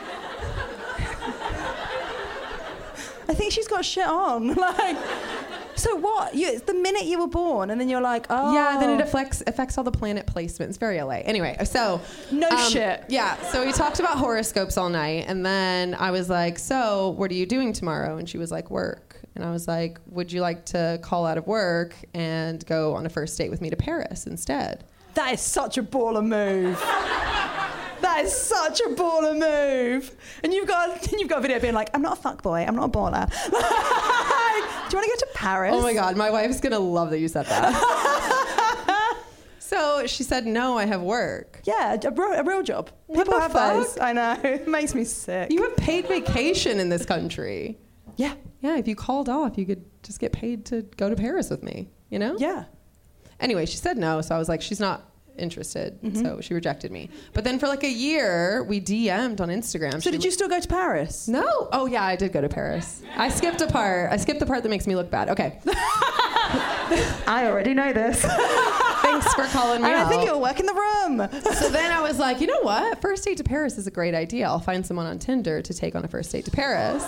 I think she's got shit on. Like, So what? You, it's the minute you were born, and then you're like, oh. Yeah, then it affects affects all the planet placement. It's very L A. Anyway, so No um, shit. Yeah, so we talked about horoscopes all night, and then I was like, "So, what are you doing tomorrow?" And she was like, "Work." And I was like, "Would you like to call out of work and go on a first date with me to Paris instead?" That is such a baller move. That is such a baller move. And you've got you've got a video being like, I'm not a fuckboy, I'm not a baller. Do you want to go to Paris? Oh my God, my wife's gonna love that you said that. So she said, "No, I have work." Yeah, a, real, a real job. What People the have fuck? those. I know. It makes me sick. You have paid vacation in this country. yeah. Yeah, if you called off, you could just get paid to go to Paris with me, you know? Yeah. Anyway, she said no, so I was like, she's not interested, Mm-hmm. so she rejected me. But then for like a year, we D M'd on Instagram. So She did you still go to Paris? No. Oh yeah, I did go to Paris. I skipped a part. I skipped the part that makes me look bad. Okay. I already know this. Thanks for calling me And out. I think you'll work in the room. So then I was like, you know what? First date to Paris is a great idea. I'll find someone on Tinder to take on a first date to Paris.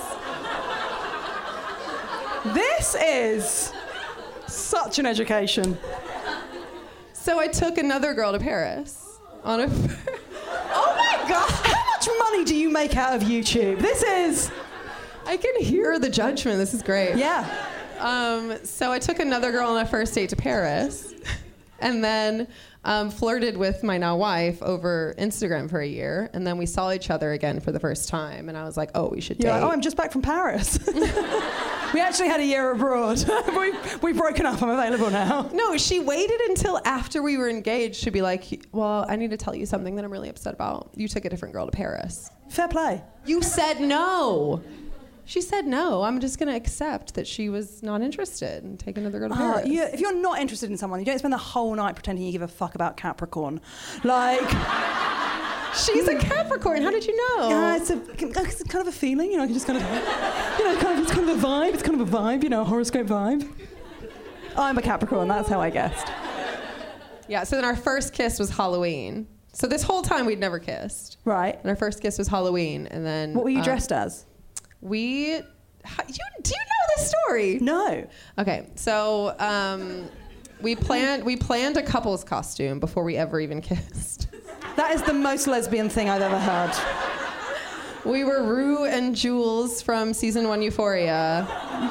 This is such an education. So I took another girl to Paris on a. Oh my God. How much money do you make out of YouTube? This is. I can hear the judgment. This is great. Yeah. Um, so I took another girl on a first date to Paris, and then um, flirted with my now wife over Instagram for a year, and then we saw each other again for the first time, and I was like, "Oh, we should You're date." like, oh, I'm just back from Paris. We actually had a year abroad. we've, we've broken up. I'm available now. No, she waited until after we were engaged to be like, "Well, I need to tell you something that I'm really upset about. You took a different girl to Paris." Fair play. You said no. She said no. I'm just going to accept that she was not interested and take another girl to Uh, Paris. you, if you're not interested in someone, you don't spend the whole night pretending you give a fuck about Capricorn. Like, She's a Capricorn. How did you know? yeah, it's, a, it's kind of a feeling, you know. You just kind of, you know, kind of, it's kind of a vibe. It's kind of a vibe, you know, a horoscope vibe. I'm a Capricorn. That's how I guessed. Yeah, so then our first kiss was Halloween. So this whole time we'd never kissed. Right. And our first kiss was Halloween, and then What were you um, dressed as? We, how, you do you know this story? No. Okay, so um, we planned we planned a couple's costume before we ever even kissed. That is the most lesbian thing I've ever heard. We were Rue and Jules from season one Euphoria.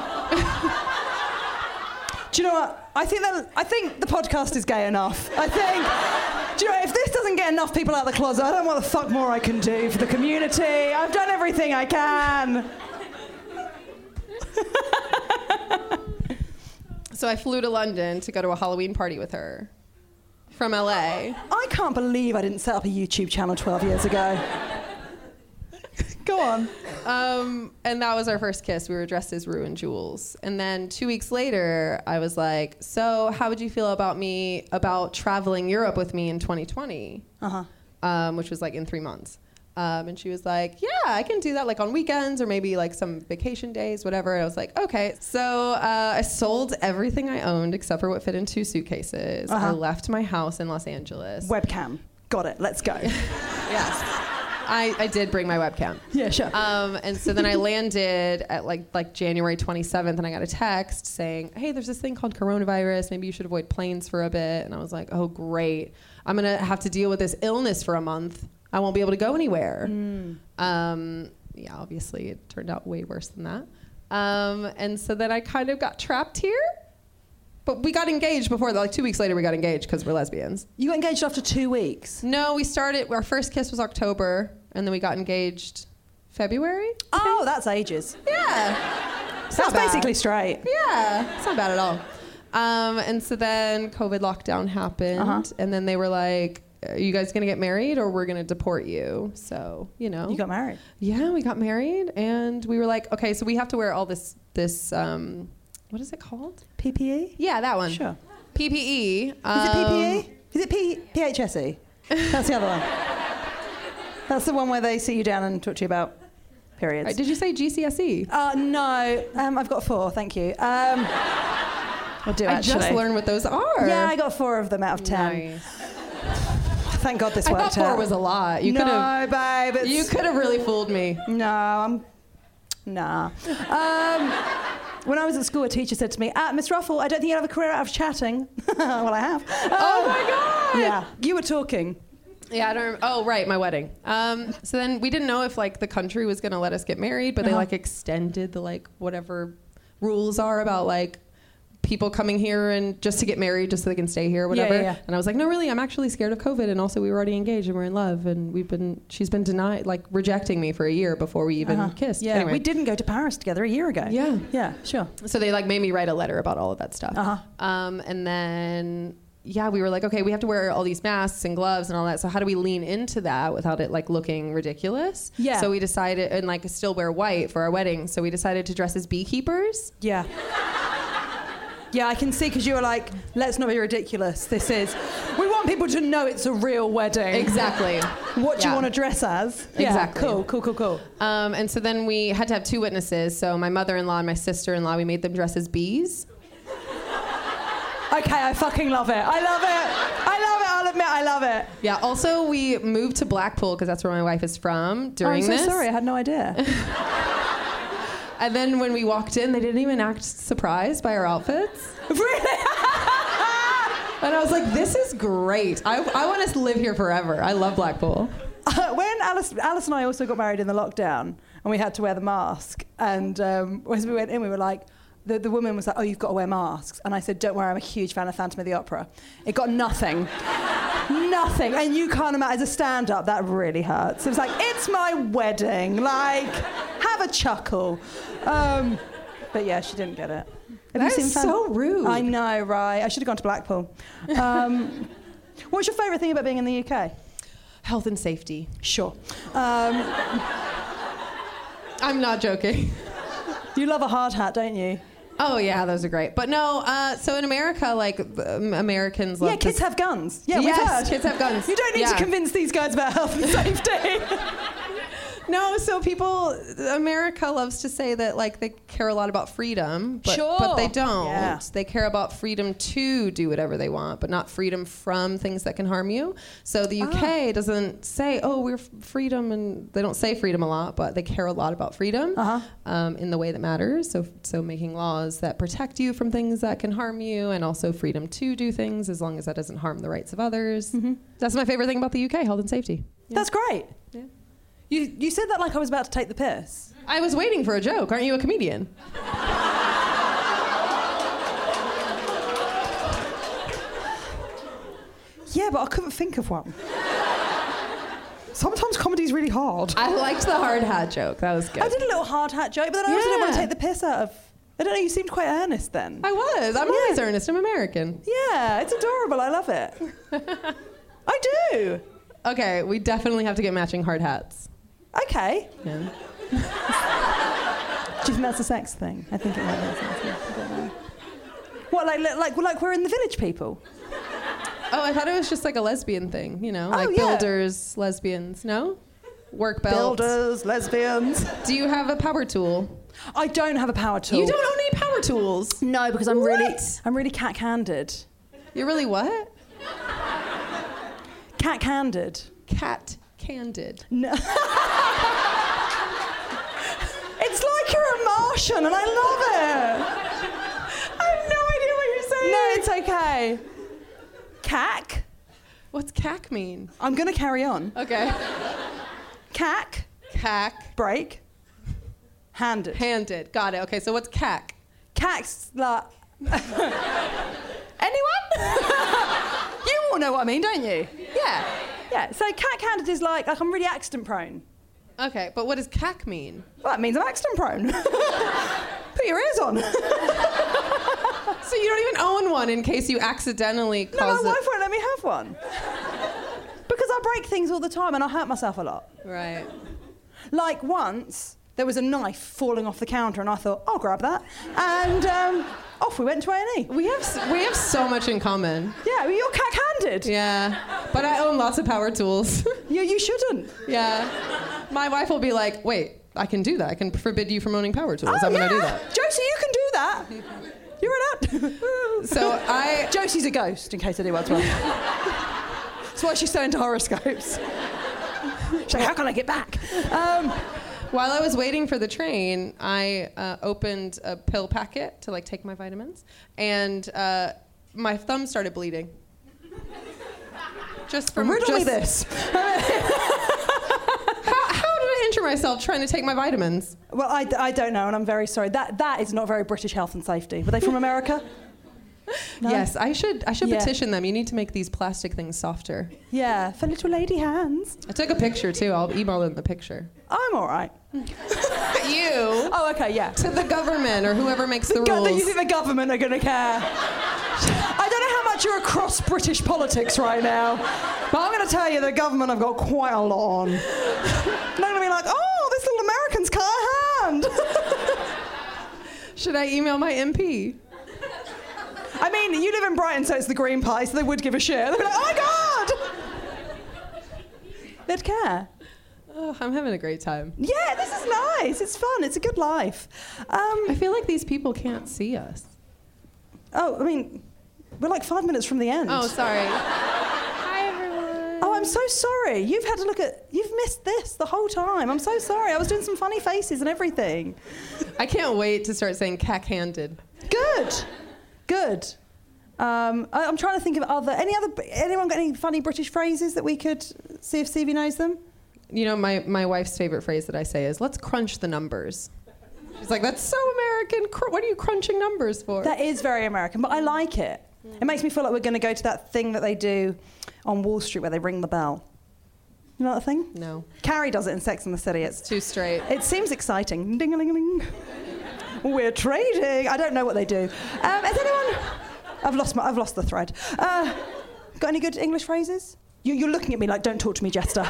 Do you know what? I think that I think the podcast is gay enough. I think. Do you know, if this doesn't get enough people out of the closet, I don't know what the fuck more I can do for the community. I've done everything I can. So I flew to London to go to a Halloween party with her from L A. I can't believe I didn't set up a YouTube channel twelve years ago. Go on. Um, and that was our first kiss. We were dressed as Rue and Jules. And then two weeks later, I was like, so how would you feel about me, about traveling Europe with me in twenty twenty? Uh-huh. Um, which was like in three months. Um, and she was like, yeah, I can do that like on weekends or maybe like some vacation days, whatever. And I was like, okay. So uh, I sold everything I owned except for what fit in two suitcases. Uh-huh. I left my house in Los Angeles. Webcam. Got it. Let's go. Yes. I, I did bring my webcam. Yeah, sure. Um, and so then I landed at like like January twenty-seventh, and I got a text saying, hey, there's this thing called coronavirus. Maybe you should avoid planes for a bit. And I was like, oh, great. I'm going to have to deal with this illness for a month. I won't be able to go anywhere. Mm. Um, yeah, obviously it turned out way worse than that. Um, and so then I kind of got trapped here. But we got engaged before that. Like two weeks later, we got engaged because we're lesbians. You got engaged after two weeks? No, we started, our first kiss was October, and then we got engaged February. Oh, that's ages. Yeah. It's That's not bad. basically straight. Yeah, it's not bad at all. Um, and so then COVID lockdown happened, Uh-huh. and then they were like, are you guys going to get married or we're going to deport you? So, you know. You got married? Yeah, we got married, and we were like, okay, so we have to wear all this, this um, what is it called? P P E? Yeah, that one. Sure. P P E. Is it P P E? Is it P- PHSE? That's the other one. That's the one where they sit you down and talk to you about periods. Right, did you say G C S E? Uh, no, um, I've got four, thank you. Um, I do I actually. just learned what those are. Yeah, I got four of them out of ten. Nice. Thank God this I worked thought four out. was a lot. You no, could have. babe. It's, You could have really fooled me. No, I'm. Nah. Um, when I was at school, a teacher said to me, ah, Miss Ruffle, I don't think you'll have a career out of chatting. Well, I have. Oh, my God. Yeah, you were talking. Yeah, I don't remember. Oh, right, my wedding. Um, so then we didn't know if, like, the country was going to let us get married, but uh-huh. they, like, extended the, like, whatever rules are about, like, people coming here and just to get married just so they can stay here or whatever. Yeah, yeah, yeah. And I was like, no, really, I'm actually scared of COVID. And also we were already engaged and we're in love. And we've been, she's been denied, like, rejecting me for a year before we even uh-huh. kissed. Yeah, anyway. we didn't go to Paris together a year ago. Yeah. Yeah, sure. So they, like, made me write a letter about all of that stuff. Uh-huh. Um, and then... yeah, we were like, okay, we have to wear all these masks and gloves and all that. So how do we lean into that without it like looking ridiculous? Yeah. So we decided, and like still wear white for our wedding. So we decided to dress as beekeepers. Yeah. Yeah, I can see because you were like, let's not be ridiculous. This is, we want people to know it's a real wedding. Exactly. What do Yeah. you want to dress as? Exactly. Yeah, cool, cool, cool, cool. Um, and so then we had to have two witnesses. So my mother-in-law and my sister-in-law, we made them dress as bees. Okay, I fucking love it. I love it. I love it. I'll admit, I love it. Yeah. Also, we moved to Blackpool because that's where my wife is from during oh, I'm so this. sorry. I had no idea. And then when we walked in, they didn't even act surprised by our outfits. Really? And I was like, this is great. I, I want us to live here forever. I love Blackpool. Uh, when Alice, Alice and I also got married in the lockdown, and we had to wear the mask, and um, as we went in, we were like, The, the woman was like, oh, you've got to wear masks. And I said, don't worry, I'm a huge fan of Phantom of the Opera. It got nothing. Nothing. And you can't imagine, as a stand-up, that really hurts. It was like, it's my wedding. Like, have a chuckle. Um, but yeah, she didn't get it. Have That you seen is Phantom? so rude. I know, right? I should have gone to Blackpool. Um, what's your favourite thing about being in the U K? Health and safety. Sure. Um, I'm not joking. you love a hard hat, don't you? Oh, yeah, those are great. But no, uh, so in America, like, um, Americans love Yeah, kids to... have guns. Yeah, we've yes, heard. kids have guns. You don't need Yeah. to convince these guys about health and safety. No, so people, America loves to say that, like, they care a lot about freedom, but, Sure. but they don't. Yeah. They care about freedom to do whatever they want, but not freedom from things that can harm you. So the U K Ah. doesn't say, oh, we're f- freedom, and they don't say freedom a lot, but they care a lot about freedom Uh-huh. um, in the way that matters. So, so making laws that protect you from things that can harm you, and also freedom to do things as long as that doesn't harm the rights of others. Mm-hmm. That's my favorite thing about the U K, health and safety. Yeah. That's great. Yeah. You you said that like I was about to take the piss. I was waiting for a joke. Aren't you a comedian? Yeah, but I couldn't think of one. Sometimes comedy's really hard. I liked the hard hat joke. That was good. I did a little hard hat joke, but then I also didn't want to Yeah. take the piss out of... I don't know, you seemed quite earnest then. I was. I'm Yeah. always earnest. I'm American. Yeah, it's adorable. I love it. I do. Okay, we definitely have to get matching hard hats. Okay. Yeah. Do you think that's a sex thing? I think it might be a sex thing. I don't know. What, like, like, like we're in the Village People? Oh, I thought it was just like a lesbian thing, you know, Oh, like yeah. builders, lesbians. No? Work belt. Builders, lesbians. Do you have a power tool? I don't have a power tool. You don't own any power tools. No, because I'm really, What? I'm really cat-candid. You're really what? Cat-candid. Cat candid. No. It's like you're a Martian, and I love it. I have no idea what you're saying. No, it's okay. Cack. What's cack mean? I'm gonna carry on. Okay. Cack. Cack. Break. Handed. Handed. Got it. Okay, so what's cack? Cack's like. Anyone? You all know what I mean, don't you? Yeah. Yeah. So cat-candid is like, like I'm really accident prone. Okay, but what does cack mean? Well, that means I'm accident prone. Put your ears on. So you don't even own one in case you accidentally No, cause my it. wife won't let me have one. Because I break things all the time and I hurt myself a lot. Right. Like once, there was a knife falling off the counter and I thought, I'll grab that. And um, off we went to A and E. We have s- we have so much in common. Yeah, well, you're cat-handed. Yeah, but I own lots of power tools. Yeah, you shouldn't. Yeah, my wife will be like, "Wait, I can do that. I can forbid you from owning power tools. Oh, I'm yeah. gonna do that." Josie, you can do that. You're an out. So I Josie's a ghost, in case anyone's wondering. That's why she's so into horoscopes. She's like, how can I get back? Um, While I was waiting for the train, I uh, opened a pill packet to like take my vitamins, and uh, my thumb started bleeding. Just from Riddle me just, this. how, how did I injure myself trying to take my vitamins? Well, I, I don't know, and I'm very sorry. That that is not very British health and safety. Were they from America? No? Yes, I should I should Yeah. petition them. You need to make these plastic things softer. Yeah, for little lady hands. I took a picture too. I'll email them the picture. I'm all right. You Oh, okay, yeah. to the government or whoever makes the God, rules. you think the government are going to care? I don't know how much you're across British politics right now, but I'm going to tell you the government have got quite a lot on. They're going to be like, oh, this little American's cut a hand. Should I email my M P? I mean, you live in Brighton, so it's the Green Party, so they would give a shit. They'd be like, oh my God! They'd care. Oh, I'm having a great time. Yeah, this is nice. It's fun. It's a good life. Um, I feel like these people can't see us. oh, I mean, we're like five minutes from the end. Oh, sorry. Hi, everyone. Oh, I'm so sorry. You've had to look at... You've missed this the whole time. I'm so sorry. I was doing some funny faces and everything. I can't wait to start saying cack-handed. Good. Good. Um, I, I'm trying to think of other... Any other... Anyone got any funny British phrases that we could see if Stevie knows them? You know, my, my wife's favorite phrase that I say is, let's crunch the numbers. She's like, that's so American. Cr- what are you crunching numbers for? That is very American, but I like it. It makes me feel like we're going to go to that thing that they do on Wall Street where they ring the bell. You know that thing? No. Carrie does it in Sex and the City. It's Too straight. It seems exciting. Ding-a-ling-a-ling. We're trading. I don't know what they do. Um, has anyone... I've lost my, I've lost the thread. Uh, got any good English phrases? You, you're looking at me like, don't talk to me, Jester.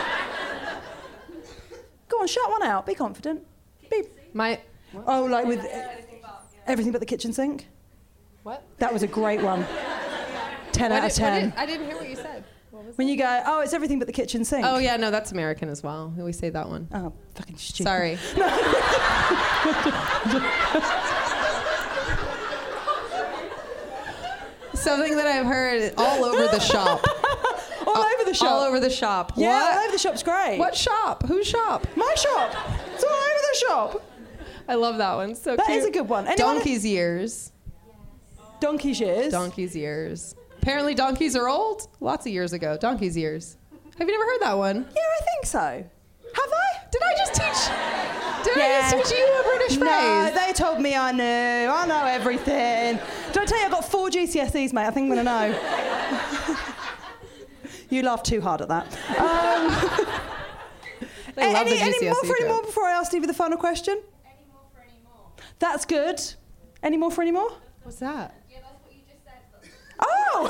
Go on, shout one out. Be confident. Be... My... Oh, like with everything but the kitchen sink? What? That was a great one. ten What out of did- what ten. did- I didn't hear what you said. What was When you go, oh, it's everything but the kitchen sink. Oh, yeah, no, that's American as well. We say that one. Oh, fucking stupid. Sorry. Something that I've heard all over the shop. All over the shop. All over the shop. Yeah, What? all over the shop's great. What shop? Whose shop? My shop. It's all over the shop. I love that one. So That cute. is a good one. Anyone- Donkey's years. Donkey's years. Donkey's years. Apparently donkeys are old. Lots of years ago. Donkey's years. Have you never heard that one? Yeah, I think so. Have I? Did I just teach? Did I Yeah. just teach you a British No, phrase? they told me I knew. I know everything. Did I tell you I got four G C S Es, mate? I think I'm going to know. You laughed too hard at that. Um, They love any, the any G C S E more for any joke. more before I ask Stevie the final question? Any more for any more? That's good. Any more for any more? What's that? Yeah, that's what you just said. That's Oh!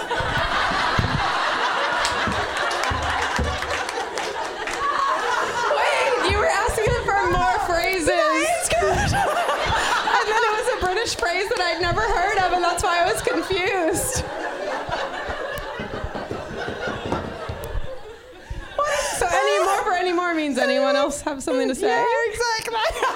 Wait, you were asking for more phrases. It's good. And then it was a British phrase that I'd never heard of, and that's why I was confused. So any more for any more means anyone else have something to say? Yeah, exactly.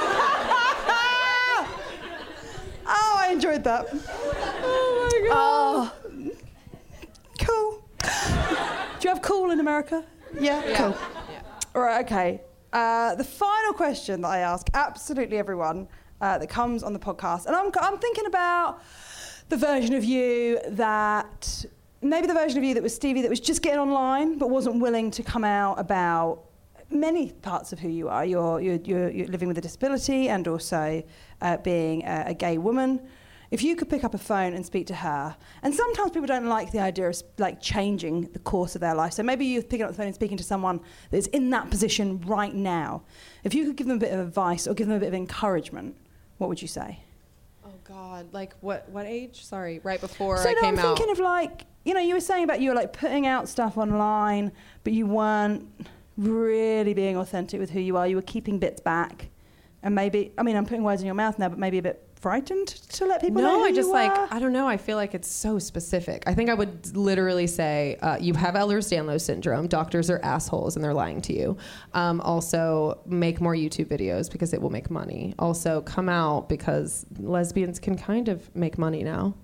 Oh, I enjoyed that. Oh my god. Oh, cool. Do you have cool in America? Yeah, Yeah. cool. Yeah. All right, okay. Uh, the final question that I ask absolutely everyone uh, that comes on the podcast, and I'm, I'm thinking about the version of you that, maybe the version of you that was Stevie that was just getting online but wasn't willing to come out about many parts of who you are. You're, you're, you're, you're living with a disability and also uh, being a, a gay woman. If you could pick up a phone and speak to her, and sometimes people don't like the idea of like changing the course of their life. So maybe you're picking up the phone and speaking to someone that's in that position right now. If you could give them a bit of advice or give them a bit of encouragement, what would you say? Oh god, like what what age? Sorry, right before so I no, came I'm out. thinking of like, you know, you were saying about you were like putting out stuff online, but you weren't really being authentic with who you are. You were keeping bits back. And maybe, I mean, I'm putting words in your mouth now, but maybe a bit frightened to let people know No, who I just you like, are? I don't know. I feel like it's so specific. I think I would literally say, uh, you have Ehlers-Danlos syndrome. Doctors are assholes and they're lying to you. Um, also, make more YouTube videos because it will make money. Also, come out because lesbians can kind of make money now.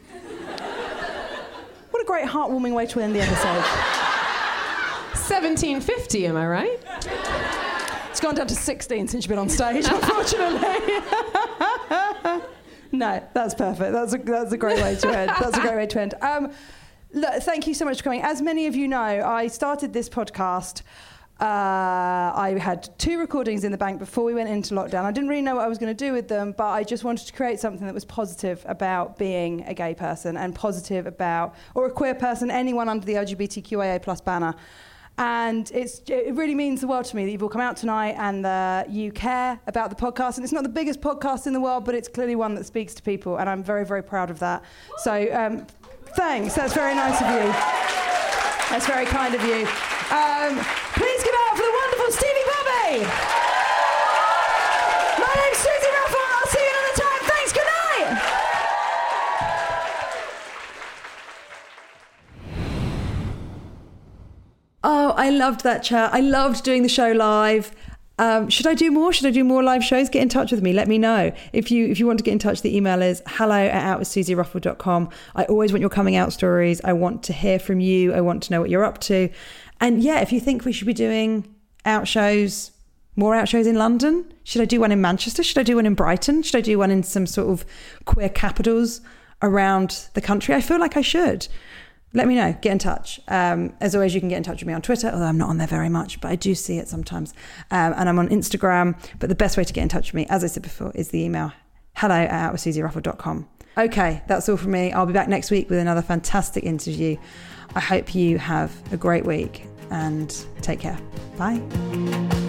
What a great heartwarming way to end the episode. seventeen fifty, am I right? It's gone down to sixteen since you've been on stage, unfortunately. No, that's perfect. That's a, that's a great way to end. That's a great way to end. Um, look, thank you so much for coming. As many of you know, I started this podcast. Uh, I had two recordings in the bank before we went into lockdown. I didn't really know what I was going to do with them, but I just wanted to create something that was positive about being a gay person and positive about, or a queer person, anyone under the L G B T Q I A plus banner. And it's, it really means the world to me that you've all come out tonight and uh, you care about the podcast. And it's not the biggest podcast in the world, but it's clearly one that speaks to people. And I'm very, very proud of that. So um, thanks. That's very nice of you. That's very kind of you. Um, please give it up for the wonderful Stevie Bobby. My name's Susie Ruffle. I'll see you another time. Thanks. Good night. Oh, I loved that chat. I loved doing the show live. Um, should I do more? Should I do more live shows? Get in touch with me. Let me know. If you if you want to get in touch, the email is hello at out with susie ruffle dot com. I always want your coming out stories. I want to hear from you. I want to know what you're up to. And yeah, if you think we should be doing out shows, more out shows in London, should I do one in Manchester? Should I do one in Brighton? Should I do one in some sort of queer capitals around the country? I feel like I should. Let me know. Get in touch. Um, as always, you can get in touch with me on Twitter, although I'm not on there very much, but I do see it sometimes. Um, and I'm on Instagram. But the best way to get in touch with me, as I said before, is the email hello at out with susie ruffle dot com. Okay, that's all from me. I'll be back next week with another fantastic interview. I hope you have a great week and take care. Bye.